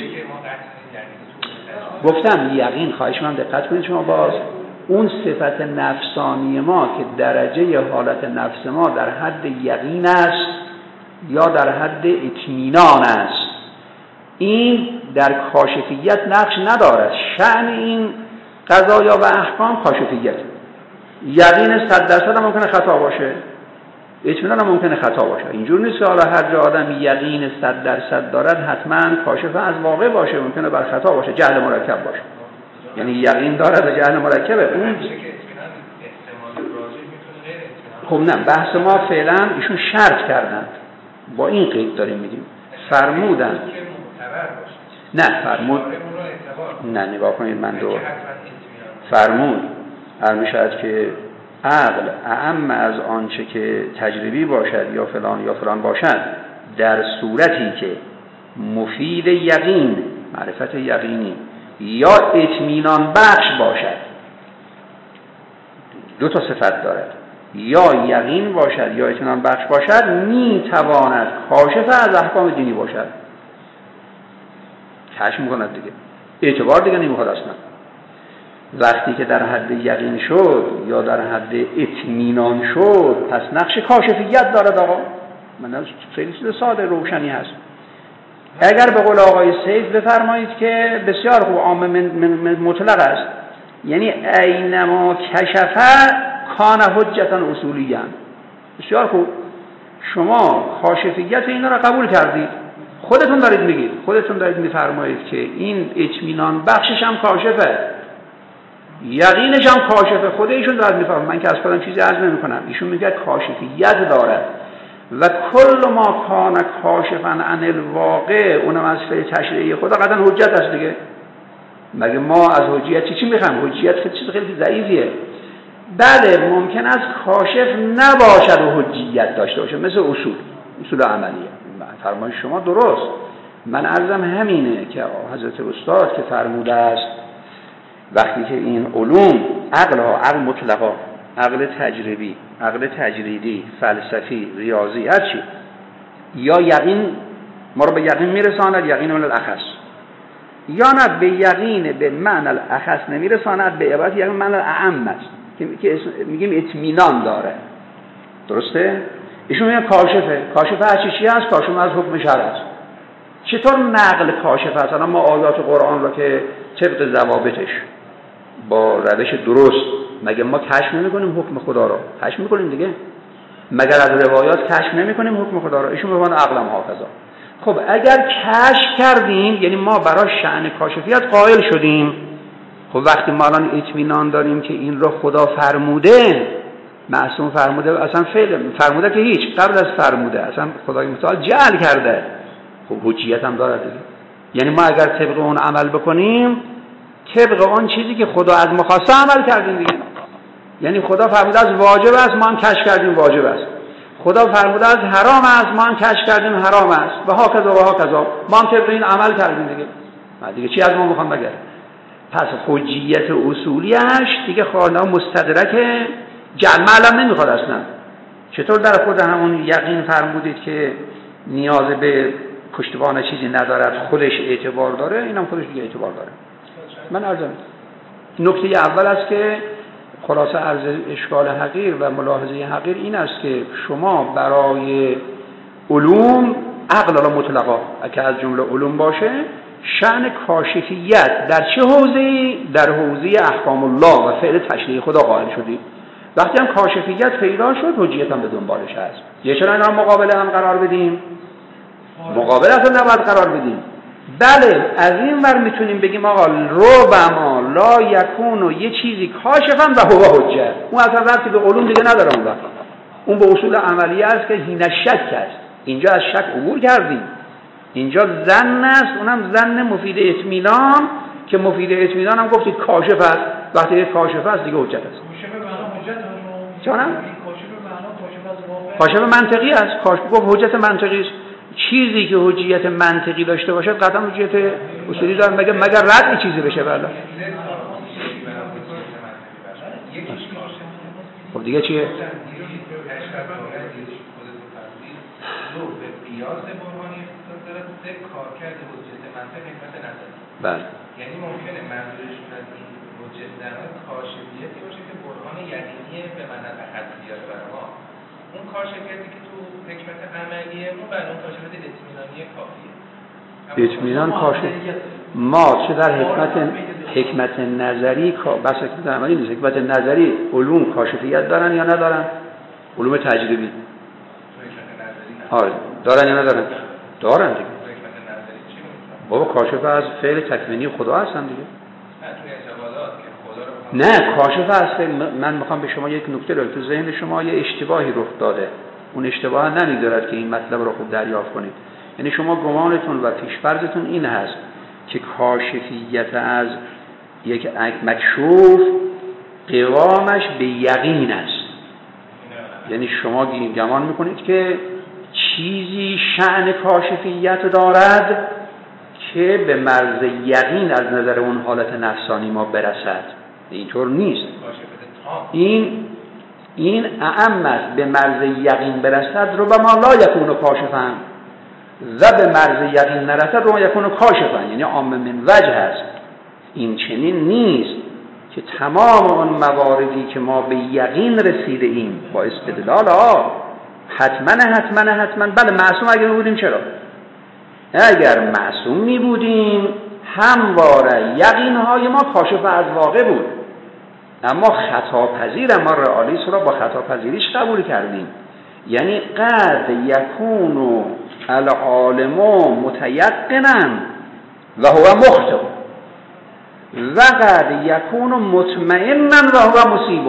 گفتم یقین، خواهش من دقت کنید شما باز، اون صفت نفسانی ما که درجه حالت نفس ما در حد یقین است یا در حد اطمینان است، این در کاشفیت نقش ندارد. شأن این قضایا و احکام کاشفیت. یقین صد درصد هم ممکنه خطا باشه، اطمینان هم ممکنه خطا باشه. اینجور نیست که حالا هر جا آدم یقین صد درصد دارد حتما کاشف از واقع باشه، ممکنه بر خطا باشه، جهل مرکب باشه. یعنی یقین دارد و جهل مرکبه. اون خب نه، بحث ما فعلا ایشون شرط کردن، با این قید داریم میگیم، فرمودن نه فرمود نه نگاه کنید من دو فرمود هر میشود که عقل اعم از آنچه که تجربی باشد یا فلان یا فلان باشد در صورتی که مفید یقین، معرفت یقینی یا اطمینان بخش باشد. دو تا صفت دارد، یا یقین باشد یا اطمینان بخش باشد، می تواند کاشف از احکام دینی باشد. کشف میکند دیگه، اعتبار دیگه نمیخواد اصلا. وقتی که در حد یقین شد یا در حد اطمینان شد، پس نقش کاشفیت دارد. آقا من خیلی چیز ساده روشنی هست. اگر به قول آقای سید بفرمایید که بسیار خوب عام من من مطلق است، یعنی اینما کشفه کان حجتا اصولیه. بسیار خوب، شما کاشفیت اینا را قبول کردید، خودتون دارید میگید، خودتون دارید میفرمایید که این اطمینان بخشش هم کاشفه، یقینش هم کاشفه. خود ایشون دارد میفرماید، من که از خودم چیزی عرض نمی‌کنم، ایشون میگه کاشفیت دارد و کل ما کان کاشفا عن الواقع، اونم از فعل تشریعی خدا قطعا حجت است دیگه. مگه ما از حجیت چی چی میخوایم؟ حجیت چیز خیلی ضعیفیه. بله ممکن است کاشف نباشد و حجیت داشته باشه، مثل اصول اصول عملیه. فرمایش شما درست، من عرضم همینه که حضرت استاد که فرموده است وقتی که این علوم عقل ها، عقل مطلقا، عقل تجربی، عقل تجریدی، فلسفی، ریاضی، هر چی، یا یقین ما رو به یقین میرساند، یقین من الاخص، یا نه به یقین به معنی الاخص نمیرساند، به عبارت یقین معنی الاعم است که میگیم اطمینان داره. درسته؟ ایشون میگن کاشفه. کاشفه از چی چی هست؟ کاشفه از حکم شرع است. چطور نقل کاشفه است؟ الان ما آیات قرآن را که طبق ضوابطش با روش درست، مگه ما کشف نمی‌کنیم حکم خدا را؟ کشف می‌کنیم دیگه. مگر از روایات کشف نمی‌کنیم حکم خدا را؟ ایشون میگن عقلم حافظا. خب اگر کشف کردیم، یعنی ما برای شأن کاشفیت قائل شدیم، خب وقتی ما الان اطمینان داریم که این را خدا فرموده، معصوم فرموده، اصلا فعل فرموده که هیچ، قبل از فرموده اصلا خدای متعال جعل کرده، خب حجیت هم داره دیگه. یعنی ما اگر طبق اون عمل بکنیم، طبق اون چیزی که خدا از ما خواسته عمل کردیم دیگه. یعنی خدا فرموده از واجب است، ما هم کشف کردیم واجب است. خدا فرموده از حرام است، ما هم کشف کردیم حرام است. و ها کذا و ها کذا، ما هم طبق این عمل کردیم دیگه. ما دیگه چی از ما میخوان بگه؟ پس حجیت اصولیش دیگه خوانا مستدرکه، جعل معلم نمیخواد اصلا. چطور در خود همون یقین فرمودید که نیاز به پشتوانه چیزی ندارد، خودش اعتبار داره، اینم خودش دیگه اعتبار داره. من عرضم نکته اول است که خلاصه عرض اشکال حقیر و ملاحظه حقیر این است که شما برای علوم عقل را مطلقا اگه از جمله علوم باشه، شأن کاشفیت در چه حوزه‌ای؟ در حوزه احکام الله و فعل تشریع خدا قائل شدید. وقتی هم کاشفیت پیدا شد، حجیت هم به دنبالش هست. یه چرا اینا مقابله هم قرار بدیم؟ مقابله اصلا نباید قرار بدیم. بله از این ور میتونیم بگیم آقا ربما لا یکون و یه چیزی کاشفن و هو حجت، اون اصلا ربطی به علوم دیگه نداره، اون وقت اون به اصول عملیه است که هین شک است. اینجا از شک عبور کردیم، اینجا ظن است، اونم ظن مفید اطمینان که مفید اطمینان هم گفتید کاشف است. وقتی کاشف است دیگه حجت است. چونم؟ کاشف منطقی است. کاشف گفت حجت منطقی است. چیزی که حجیت منطقی داشته باشد قطعا حجیت اصولی داره، مگر مگر رد چیزی بشه. بله خب دیگه چیه؟ بله یعنی ممکنه منظورشون از این حجت در کاشفیتی باشه که برهان یقینی به معنی تحصیلیات برای ما، اون کاشفیتی که تو حکمت عملیه ما برای اون کاشفیت اطمینانی کافیه. اطمینان کاشف ما چه در حکمت حکمت نظری بس حکمت عملی نیست. حکمت نظری علوم کاشفیت دارن یا ندارن؟ علوم تجربی آره دارن یا ندارن؟ دارن دیگه. بابا کاشف از فعل تکوینی خدا هستن دیگه. نه کاشف از فعل. من میخوام به شما یک نکته رو تو ذهن شما یه اشتباهی رخ داده. اون اشتباه نمیذارد که این مطلب رو خوب دریافت کنید. یعنی شما گمانتون و پیش‌فرضتون این هست که کاشفیت از یک مکشوف قوامش به یقین است. یعنی شما گمان میکنید که چیزی شأن کاشفیت دارد که به مرز یقین از نظر اون حالت نفسانی ما برسد. اینطور نیست. این این اعم است. به مرز یقین برسد رو به ما لا یکون کاشفن و به مرز یقین نرسد رو ما یکون کاشفن، یعنی عام من وجه است. این چنین نیست که تمام اون مواردی که ما به یقین رسیده ایم با استدلال ها حتما حتما حتما بله معصوم اگر می بودیم چرا؟ اگر معصوم می بودیم همواره یقین های ما کاشف از واقع بود، اما خطا پذیر ما رئالیست را با خطا پذیریش قبول کردیم. یعنی قد یکون العالم متیقنا و هو مخطئ و قد یکون مطمئنا و هو مصیب.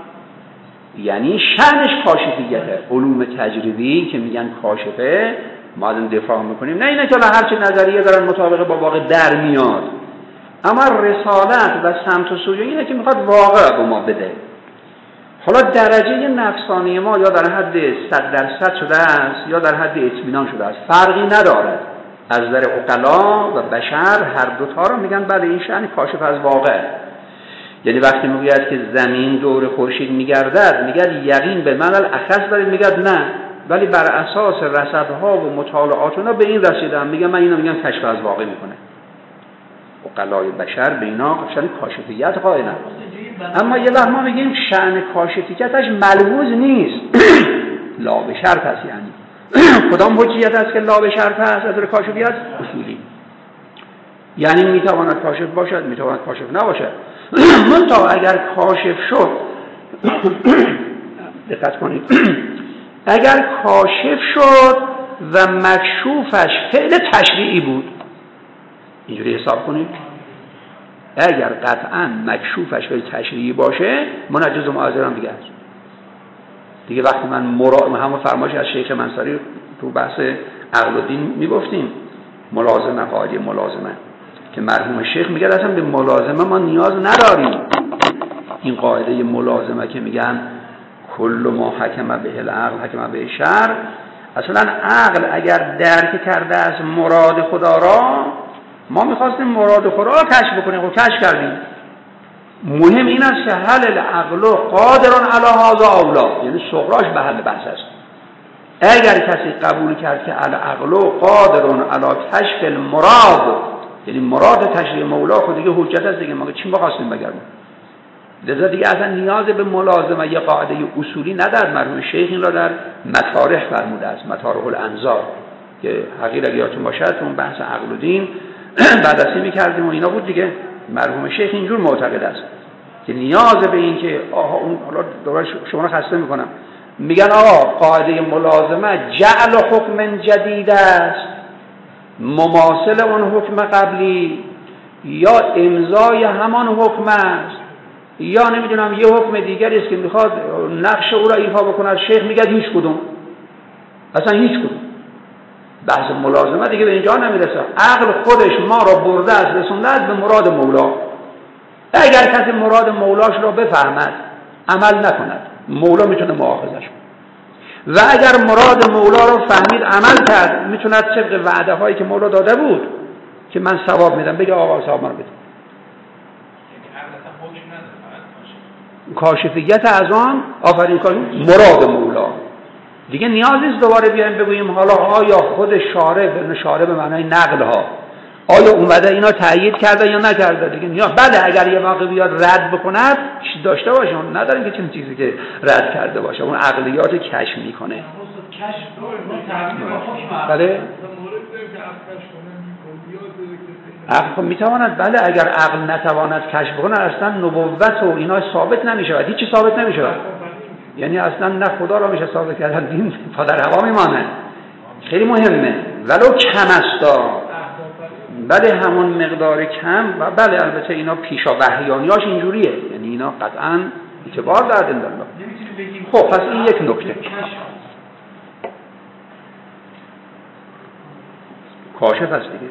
یعنی شأنش کاشفیته. علوم تجربی که میگن کاشفه ما از این دفاع میکنیم، نه اینه که هرچی نظریه دارن مطابق با واقع در میاد، اما رسالت و سمت و سوی اینه که میخواد واقع به ما بده. حالا درجه نفسانی ما یا در حد صد درصد شده است یا در حد اطمینان شده است، فرقی ندارد. از نظر عقلا و بشر هر دوتا رو میگن بله این شأن کاشف از واقع. یعنی وقتی میگوید که زمین دور خورشید میگردد میگه یقین به من الاخص دارید، میگه نه ولی بر اساس رصدها و مطالعاتنا به این رسیدم، میگه من اینو میگم کشف از واقع میکنه. عقلای بشر به اینا شأن کاشفیت قائلن. اما یه وقت ما میگیم شأن کاشفیتش ملحوظ نیست. لا به شرط است. یعنی کدام حجیت است که لا به شرط است از کاشفیت؟ اصولی. یعنی میتواند کاشف باشد میتواند کاشف نباشد. منتها اگر کاشف شد دقت کنید اگر کاشف شد و مکشوفش فعل تشریعی بود، اینجوری حساب کنید، اگر قطعا مکشوفش فعل تشریعی باشه منجز و معاذر هم دیگه است. دیگه وقتی من مرا... همون فرمایش از شیخ منصوری تو بحث عقل و دین میگفتیم ملازمه، قاعده ملازمه که مرحوم شیخ میگه اصلا به ملازمه ما نیاز نداریم. این قاعده ملازمه که میگن کل ما حکم به العقل حکم به شرع، اصلا عقل اگر درک کرده از مراد خدا را، ما میخواستیم مراد خدا را کشف بکنیم و کشف کردیم. مهم این است که هل العقل قادر علی هذا اولا، یعنی صغراش به حل بحث است. اگر کسی قبول کرد که العقل قادر علی کشف المراد، یعنی مراد تشریع مولا خود دیگه حجت است دیگه، ما چی می‌خواستیم بگردیم؟ لذا دیگه اصلا نیاز به ملازمه یه قاعده اصولی ندارد. مرحوم شیخ این را در مطارح فرموده است، مطارح الانظار، که حقیقت اگه یادتون باشد اون بحث عقل و دین بررسی می‌کردیم و اینا بود دیگه. مرحوم شیخ اینجور معتقد است که نیاز به این که آها اون حالا دوباره شما رو خسته می‌کنم، میگن آقا قاعده ملازمه جعل حکم جدید است مماثل اون حکم قبلی، یا امضای همان حکم است، یا نمیدونم یه حکم دیگری است که میخواد نقش او را ایفا بکند. شیخ میگه هیچ کدوم، اصلا هیچ کدوم. بحث ملازمه دیگه به اینجا نمیرسه. عقل خودش ما را برده است رسونده است به مراد مولا. اگر کسی مراد مولاش را بفهمد عمل نکند، مولا میتونه مؤاخذش کنه. و اگر مراد مولا رو فهمید عمل کرد، میتونه طبق وعده هایی که مولا داده بود که من ثواب میدم بگه آقا ثواب منو بده. کاشفیت از آن آفرین کنیم مراد مولا. دیگه نیاز نیست دوباره بیایم بگوییم حالا آیا خود شارع به شارع به معنای نقل ها آیا اومده اینا تایید کرده یا نکرده. دیگه نیاز بله اگر یه واقع بیاد رد بکند چیز داشته باشه، اون نداریم که چنین چیزی که رد کرده باشه، اون عقلیات کشف میکنه. کشف رو تعبیر با حکم بله مورد که افکش کنه عقل خب میتواند، بله اگر عقل نتواند کشف کنه اصلا نبوت و اینا ثابت نمیشه و هیچی ثابت نمیشه. یعنی اصلا نه خدا را میشه ثابت کردن، دین پادر هوا میمانه. خیلی مهمه ولو کم استا، بله همون مقدار کم و بله البته اینا پیشا وحیانیاش اینجوریه، یعنی اینا قطعا اعتبار داره الله. خب پس این یک نکته کاشف است دیگه.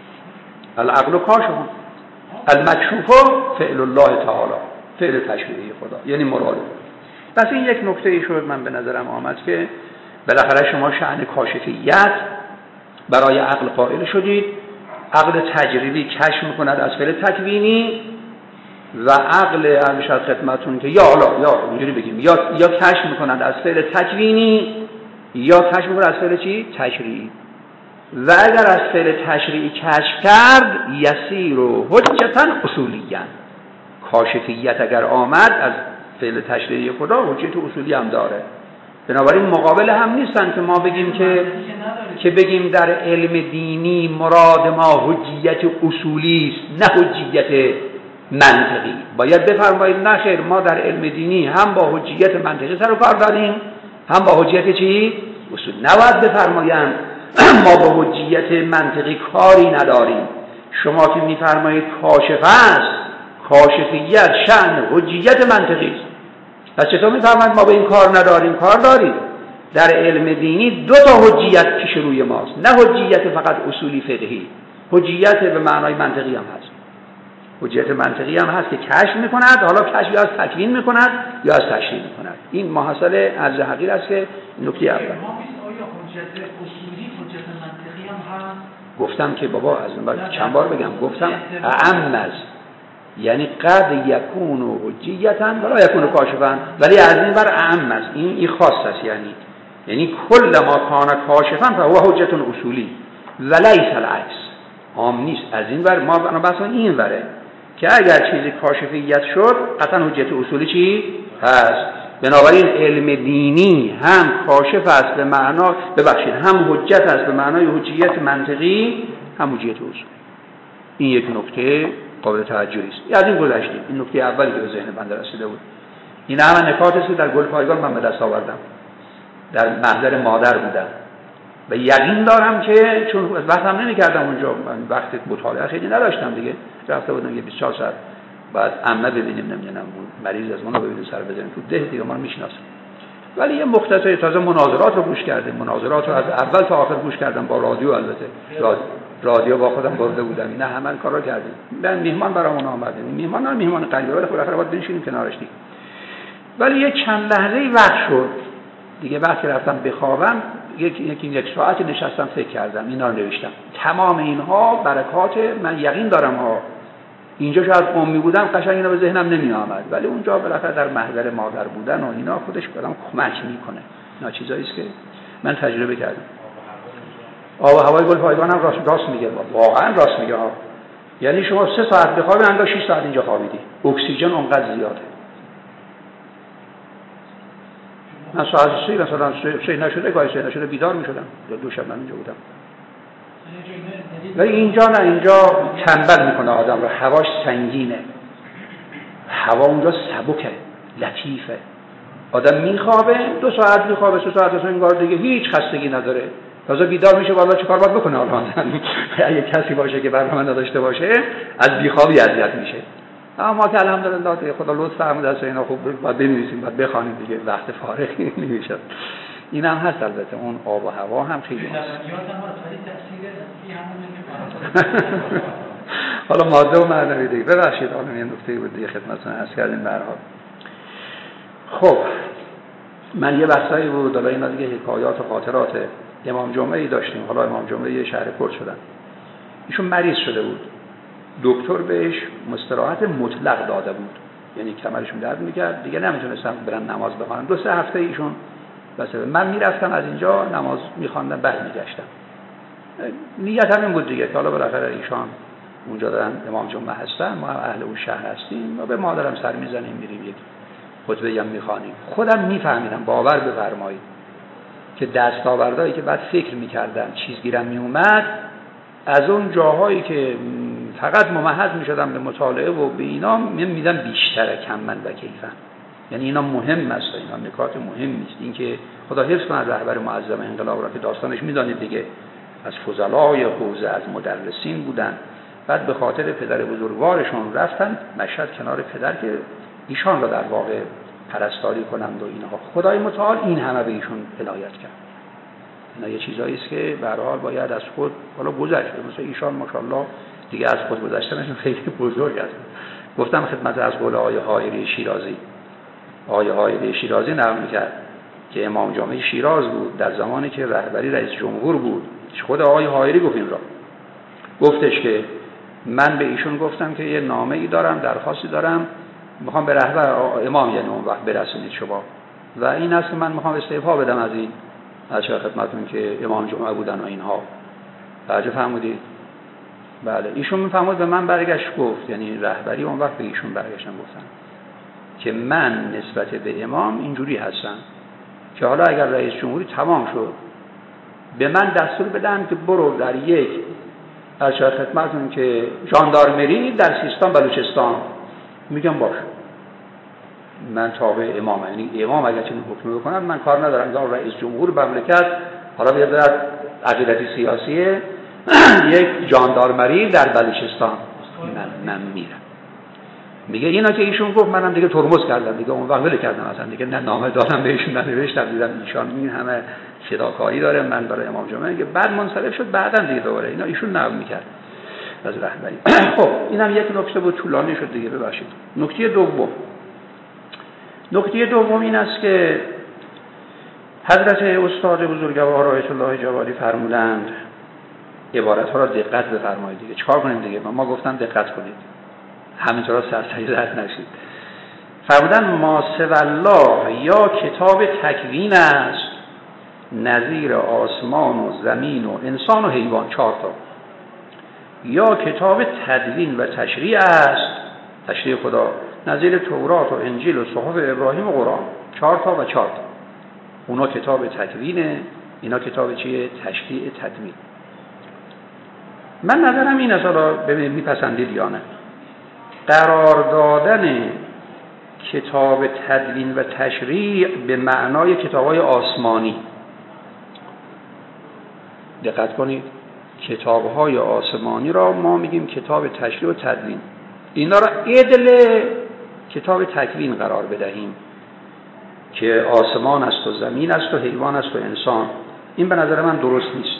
العقل کاشف، المکشوف فعل الله تعالی، فعل تشریعی خدا، یعنی مراد. پس این یک نکته ای شد من به نظرم آمد که بالاخره شما شأن کاشفیت برای عقل قائل شدید. عقل تجربی کشف میکند از فعل تکوینی و عقل ارشد خدمتون که یا الله یا اینجوری بگیم یا یا کشف میکند از فعل تکوینی یا کشف میکند از فعل چی؟ تشریعی. و اگر از فعل تشریعی کشف کرد یسیر و حجتا اصولیاً، کاشفیت اگر آمد از فعل تشریعی خدا حجت اصولی هم داره. بنابراین مقابل هم نیستن که ما بگیم که که بگیم در علم دینی مراد ما حجیت اصولی است نه حجیت منطقی. باید بفرمایید نه خیر، ما در علم دینی هم با حجیت منطقی سر و کار داریم هم با حجیت چی؟ اصول. نباید بفرماییم ما با حجیت منطقی کاری نداریم. شما که میفرمایید کاشف است، کاشفیت شأن حجیت منطقی است. پس چطور میفرمایید ما به این کار نداریم؟ کار داریم. در علم دینی دو تا حجیت پیش روی ماست، نه حجیت فقط اصولی فقهی، حجیت به معنای منطقی هم هست. حجیت منطقی هم هست که کشف میکند، حالا کشف یا از تکوین میکند یا از تشریع میکند. این محصل عرض حقیر است که نکته اول. آیا حجت اصولی حجت منطقی هم هست؟ گفتم که بابا از اون بعد چند بار بگم، گفتم اعم است، یعنی قد یکون حجیتا ولا یکون کاشفا، ولی از این بر اعم است، این این خاص است. یعنی یعنی کل ما کان کاشفا فهو حجت اصولی ولیس العکس، عام نیست. از این بر ما بنا بحث این بره که اگر چیزی کاشفیت شد قطعا حجت اصولی چی هست. بنابراین علم دینی هم کاشف است به معنا، ببخشید هم حجت است به معنای حجیت منطقی هم حجیت اصولی. این یک نکته قابل توجهی است. از این گذشتیم. این نکته اولی که به ذهن بنده رسیده بود. این همه نکاتی است که در گل پایگان من به دست آوردم، در محضر مادر بودم و یقین دارم که چون وقتم نمی‌کردم اونجا، من وقت مطالعه خیلی نداشتم دیگه، رفته بودم یه بیست و چهار ساعت بعد عمه ببینیم، نمیدونم مریض از اون رو ببینیم سر بزنیم تو ده دیگه، ما رو میشناسیم. ولی یه مختصر تازه مناظرات رو گوش کردیم، مناظرات رو از اول تا آخر گوش کردم با رادیو، البته رادیو رادیو با خودم برده بودم، اینا همه کارا کردیم. من میهمان برامون اومد، میهمان نه میهمان غریبه، ولی بالاخره باید بنشینیم کنارش دیگه. ولی یه چند لحظه‌ای وقت شد دیگه، وقتی رفتم بخوابم یکی یکی یک ساعت نشستم فکر کردم، اینا رو نوشتم. تمام اینها برکات، من یقین دارم ها اینجا شاید قومی بودم قشنگ اینا به ذهنم نمی آمد، ولی اونجا بالاخره در محضر مادر بودن و اینا خودش برام کمک میکنه. اینا چیزایی است که من تجربه کردم. آب و هوای گل پایگان هم راست راست میگه، واقعا راست میگه ها. یعنی شما سه ساعت بخوابی انگار شش ساعت اینجا خوابیدی، اکسیژن اونقدر زیاده. من ساعت سه مثلا سه نشده گاهی سه نشده بیدار میشدم، دو شب من اینجا بودم. ولی اینجا نه، اینجا تنبل میکنه آدم رو، هواش سنگینه، هوا اونجا سبکه، لطیفه. آدم میخوابه دو ساعت میخوابه سه ساعت اصلا انگار دیگه هیچ خستگی نداره. تازه بیدار میشه والا چه کار باید بکنه حالا اگه کسی باشه که برنامه نداشته باشه از بیخوابی اذیت میشه. اما ما که الحمدلله دیگه خدا لطف فرمود از اینا خوب باید بنویسیم باید بخوانیم دیگه، وقت فارغی نمیشه. این هم هست البته، اون آب و هوا هم خیلی هست. حالا ماده و معنوی دیگه. ببخشید حالا یه نکته بود دیگه خدمتتون عرض کردیم. به هر حال خب من یه بحثایی بود حالا اینا دیگه حکایات و خاطرات امام جمعه‌ای داشتیم. حالا امام جمعه شهر کرد شدن، ایشون مریض شده بود، دکتر بهش استراحت مطلق داده بود، یعنی کمرشون درد میکرد دیگه نمیتونستن برن نماز بخونن. دو سه هفته ایشون بس من میرفتم از اینجا نماز میخواندم برمیگشتم. نیتم این بود دیگه که حالا بالاخره ایشان اونجا دارن امام جمعه هستن، ما هم اهل اون شهر هستیم، ما به مادرم سر میزنیم میریم یک خطبه هم میخوانیم. خودم میفهمیدم، باور بفرمایید که دستاوردهایی که بعد فکر میکردم چیز گیرم میومد از اون جاهایی که فقط ممهد می شدم به مطالعه و به اینا میدم بیشتره کم من و کیفن. یعنی اینا مهم است، اینا نکات مهم است. این که خدا حفظ کنه رهبر معظم انقلاب را که داستانش میدانید دیگه، از فضلای حوزه، از مدرسین بودن، بعد به خاطر پدر بزرگوارشون رفتن مشهد کنار پدر که ایشان را در واقع پرستاری کنند و اینها. خدای متعال این همه به ایشون عنایت کرد. اینا یه چیزایی است که به هر حال باید از خود حالا گذشت. مثلا ایشان ماشاءالله دیگه از خود گذشتنشون خیلی بزرگ است. گفتم خدمت از قول آیه حایری شیرازی. آیه حایری شیرازی نقل می‌کرد که امام جامع شیراز بود در زمانی که رهبری رئیس جمهور بود. خود آقای حایری گفت این را. گفتش که من به ایشون گفتم که یه نامه ای دارم، درخواستی دارم، میخوام به رهبر امام یعنی اون وقت برسونید شما. و این است که من میخوام استعفا بدم از این از خدمتتون که امام جمعه بودن و اینها. بعد فهمیدید؟ بله. ایشون میفهمید به من برگشت گفت، یعنی رهبری اون وقت به ایشون برگشتن گفتن که من نسبت به امام اینجوری هستم که حالا اگر رئیس جمهوری تمام شد به من دستور بدن که برو در یک از خدمتتون که ژاندارمری در سیستان بلوچستان. میگم باشه، من تابع امام، یعنی امام اگر چنین حکمی بکنن من کار ندارم. اگر رئیس جمهور مملکت حالا بیاد در عقیدتی سیاسیه یک ژاندارمری در بلوچستان، من من میرم. میگه اینا که ایشون گفت منم دیگه ترمز کردم دیگه، اون وقت ول کردم اصلا دیگه، نه نامه دادم بهشون ننوشتم، دیدم ایشان این همه فداکاری داره من برای امام جمعه که بعد منصرف شد بعدن دیگه دوباره اینا ایشون نقل میکرد از رهبری. خب اینم یک نکته بود، طولانی شد دیگه ببخشید. نکته دوم نکته دوم این است که حضرت استاد بزرگوار آیت الله جوادی فرمودند عبارت ها را دقت بفرمایید دیگه. چیکار کنیم دیگه؟ ما گفتن دقت کنید، همینطورا سرسری رد نشید. فرمودن ما سوی الله یا کتاب تکوین است نظیر آسمان و زمین و انسان و حیوان، چهار تا، یا کتاب تدوین و تشریع است، تشریع خدا، نظیر تورات و انجیل و صحف ابراهیم و قرآن، چهار تا و چهار تا. اونا کتاب تکوینه، اینا کتاب چیه؟ تشریع تدوین. من نظرم این است، حالا ببینید میپسندید یا نه، قرار دادن کتاب تدوین و تشریع به معنای کتاب‌های آسمانی. دقت کنید، کتاب‌های آسمانی را ما میگیم کتاب تشریع و تدوین، اینا را عدل کتاب تکوین قرار بدهیم که آسمان است و زمین است و حیوان است و انسان. این به نظر من درست نیست.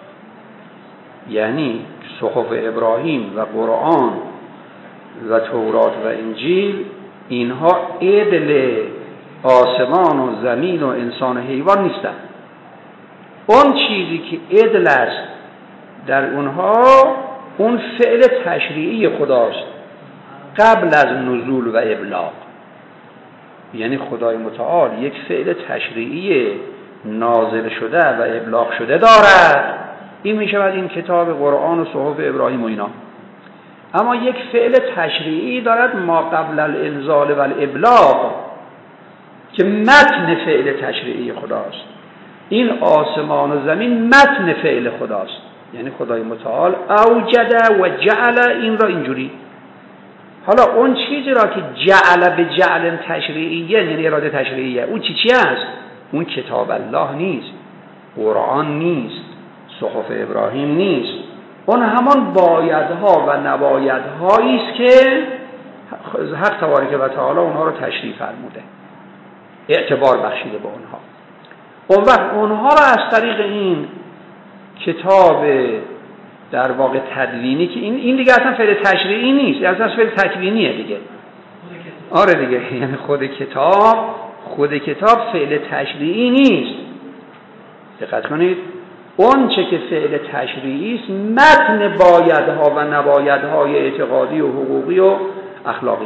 یعنی صحف ابراهیم و قرآن و تورات و انجیل اینها عدل آسمان و زمین و انسان و حیوان نیستن. اون چیزی که عدل است در اونها اون فعل تشریعی خداست قبل از نزول و ابلاغ. یعنی خدای متعال یک فعل تشریعی نازل شده و ابلاغ شده دارد، این می شود این کتاب قرآن و صحف ابراهیم و اینا. اما یک فعل تشریعی دارد ما قبل الانزال و الابلاغ که متن فعل تشریعی خداست. این آسمان و زمین متن فعل خداست، یعنی خدای متعال اوجد و جعل این را اینجوری. حالا اون چیزی را که جعل به جعل تشریعیه، یعنی اراده تشریعیه، اون چی چی است؟ اون کتاب الله نیست، قرآن نیست، صحف ابراهیم نیست. اون همان بایدها و نبایدهایی است که حق تبارک و تعالی اونها رو تشریح فرموده، اعتبار بخشیده به اونها. اون وقت اونها رو از طریق این کتاب در واقع تدوینی که این این دیگه اصلا فعل تشریعی نیست، اصلا فعل تکوینیه دیگه. آره دیگه، یعنی خود کتاب خود کتاب فعل تشریعی نیست. دقت کنید، اون چه که فعل تشریعی است متن بایدها و نبایدهای اعتقادی و حقوقی و اخلاقیه.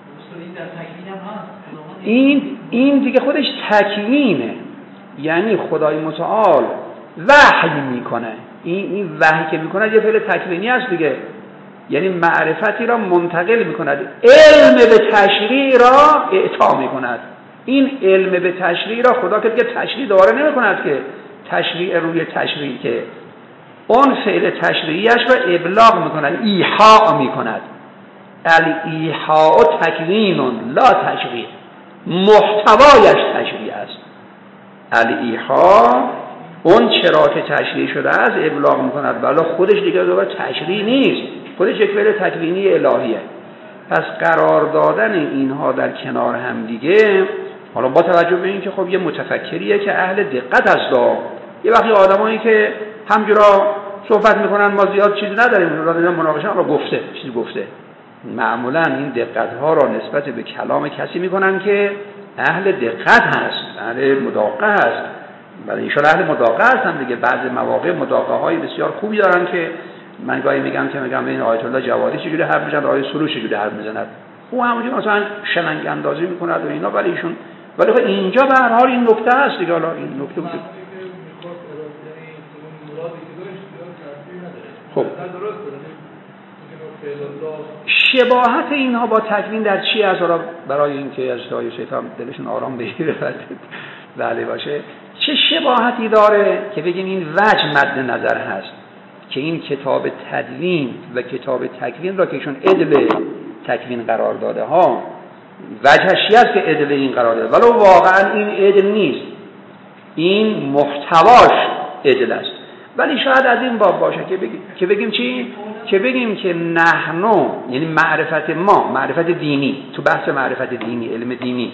این این دیگه خودش تکوینه، یعنی خدای متعال وحی میکنه. این این وحی که میکنه یه فعل تکوینی است دیگه، یعنی معرفتی را منتقل میکند، علم به تشریع را اعطا میکند. این علم به تشریع را خدا که دیگه تشریع دوباره نمیکند که تشریع روی تشریع، که اون فعل تشریعیش رو ابلاغ میکند، ایحاء میکند. الایحاء تکوین لا تشریع، محتوایش تشریع است. الایحاء اون چرا که تشریع شده است ابلاغ میکند، ولی خودش دیگه دوباره تشریع نیست، خودش یک فعل تکوینی الهیه. پس قرار دادن اینها در کنار هم دیگه، حالا با توجه به این که خب یه متفکریه که اهل دقت است، یه وقتی آدمایی که همجورا صحبت میکنن ما زیاد چیزی نداریم، راضی مناقشه را گفته چیزی گفته، معمولا این دقت ها را نسبت به کلام کسی میکنن که اهل دقت هست، اهل مداقه هست. ولی ایشون اهل مداقه هستن دیگه. بعضی مواقع مداقه های بسیار خوبی دارن که من گاهی میگم که میگم این آیت الله جوادی چجوری حرف میزنه، آیت سروش چجوری حرف میزنه، او همونجوری مثلا شلنگ اندازی میکنه و اینا، ولی ایشون ولی خب اینجا به هر حال این نکته هست دیگه. حالا این نکته بود خب شباهت اینها با تکوین در چی است؟ حالا برای اینکه از تای شیطان دلشون آرام بگیره بله باشه، چه شباهتی داره که بگیم این وجه مد نظر هست که این کتاب تدوین و کتاب تکوین را که ایشون عدل تکوین قرار داده ها، وجهش چی است که عدل این قرار داده، ولو واقعا این عدل نیست، این محتواش عدل است. ولی شاید از این باب باشه که بگیم که بگیم چی؟ که بگیم که نحنو، یعنی معرفت ما، معرفت دینی، تو بحث معرفت دینی، علم دینی،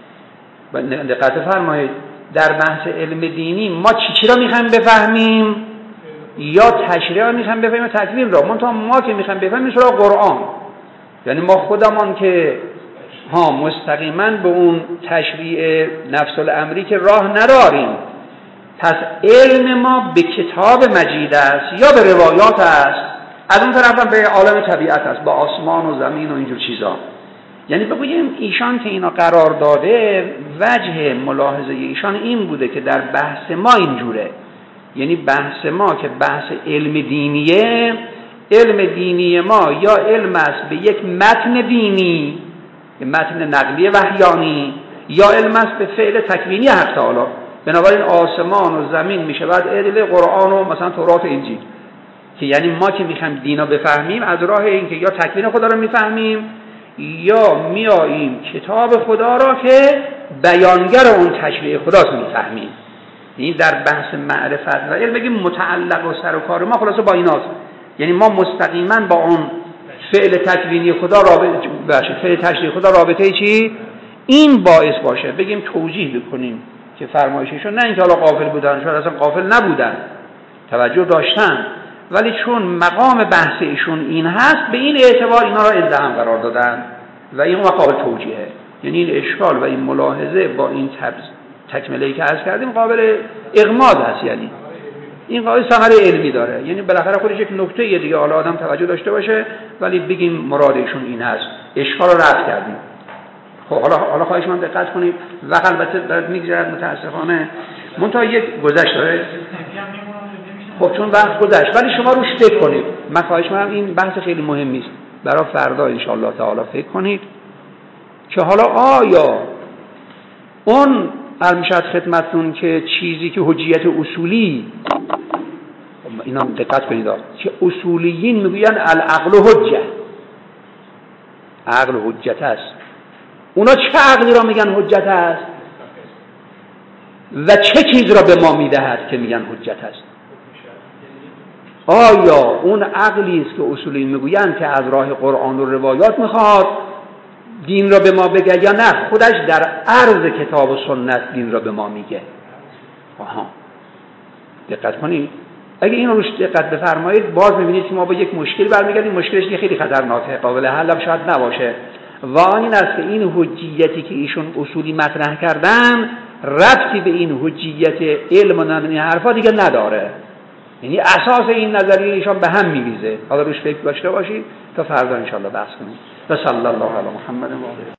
دقت فرمایید، در بحث علم دینی ما چی چی را میخوایم بفهمیم؟ یا تشریع را میخوایم بفهمیم یا تکوین را. منتها ما که میخوایم بفهمیم سراغ قرآن، یعنی ما خودمان که ها مستقیما به اون تشریع نفس الامری که راه نداریم. پس علم ما به کتاب مجید است یا به روایات است، از اون طرف هم به عالم طبیعت است، با آسمان و زمین و اینجور چیزا. یعنی بگوییم ایشان که اینا قرار داده، وجه ملاحظه ایشان این بوده که در بحث ما اینجوره، یعنی بحث ما که بحث علم دینیه، علم دینی ما یا علم است به یک متن دینی، متن نقلی وحیانی، یا علم است به فعل تکوینی حق تعالی. بنابراین آسمان و زمین میشه بعد عدل قرآن و مثلا تورات و انجیل، که یعنی ما که میخوایم دینا بفهمیم از راه این که یا تکوین خدا رو میفهمیم یا میاییم کتاب خدا را که بیانگر اون تشریع خداست میفهمیم. یعنی در بحث معرفت و علم بگیم متعلق و سر و کار ما خلاصه با ایناست، یعنی ما مستقیما با اون فعل تکوینی خدا رابطه باشه، فعل تشریع خدا رابطه چی؟ این باعث باشه بگیم توجیه بکنیم که فرمایششون نه اینکه حالا غافل بودن، شاید اصلا غافل نبودن، توجه داشتن، ولی چون مقام بحث ایشون این هست به این اعتبار اینا را ازدحام قرار دادن و این قابل توجیهه. یعنی این اشکال و این ملاحظه با این تکمله‌ای که عرض کردیم قابل اغماض هست، یعنی این قابل ثمره علمی داره، یعنی بالاخره خودش یک نکته دیگه حالا آدم توجه داشته باشه، ولی بگیم مراد ایشون این هست، اشکال رو رفع کردیم. خب حالا حالا خواهش من دقت کنید، وقت البته دارد میگذرد متاسفانه، منتها یک گذشت داره. خب چون وقت گذشت ولی شما روش فکر کنید، من خواهش می‌کنم این بحث خیلی مهمی است، برای فردا ان شاءالله تعالی فکر کنید که حالا آیا اون برمیشد خدمتتون که چیزی که حجیت اصولی، اینا دقت کنید که اصولیین میگوین العقل حجه، عقل حجت است. اونا چه عقلی را میگن حجت است و چه چیز را به ما میدهد که میگن حجت است؟ آیا اون عقلی است که اصولیین میگویند که از راه قرآن و روایات میخواد دین را به ما بگه، یا نه خودش در عرض کتاب و سنت دین را به ما میگه؟ آها دقت کنید، اگه این روش دقت بفرمایید باز میبینید که ما با یک مشکل برمیگردیم، مشکلش خیلی خطرناکه، قابل حل هم شاید نباشه، و این است که این حجیتی که ایشون اصولی مطرح کردن ربطی به این حجیت علم و نمینی حرفا دیگه نداره، یعنی اساس این نظریه ایشان به هم میریزه. حالا روش فکر داشته باشید تا فردا ان شاء الله بحث کنیم. و صلی الله علی محمد و آله.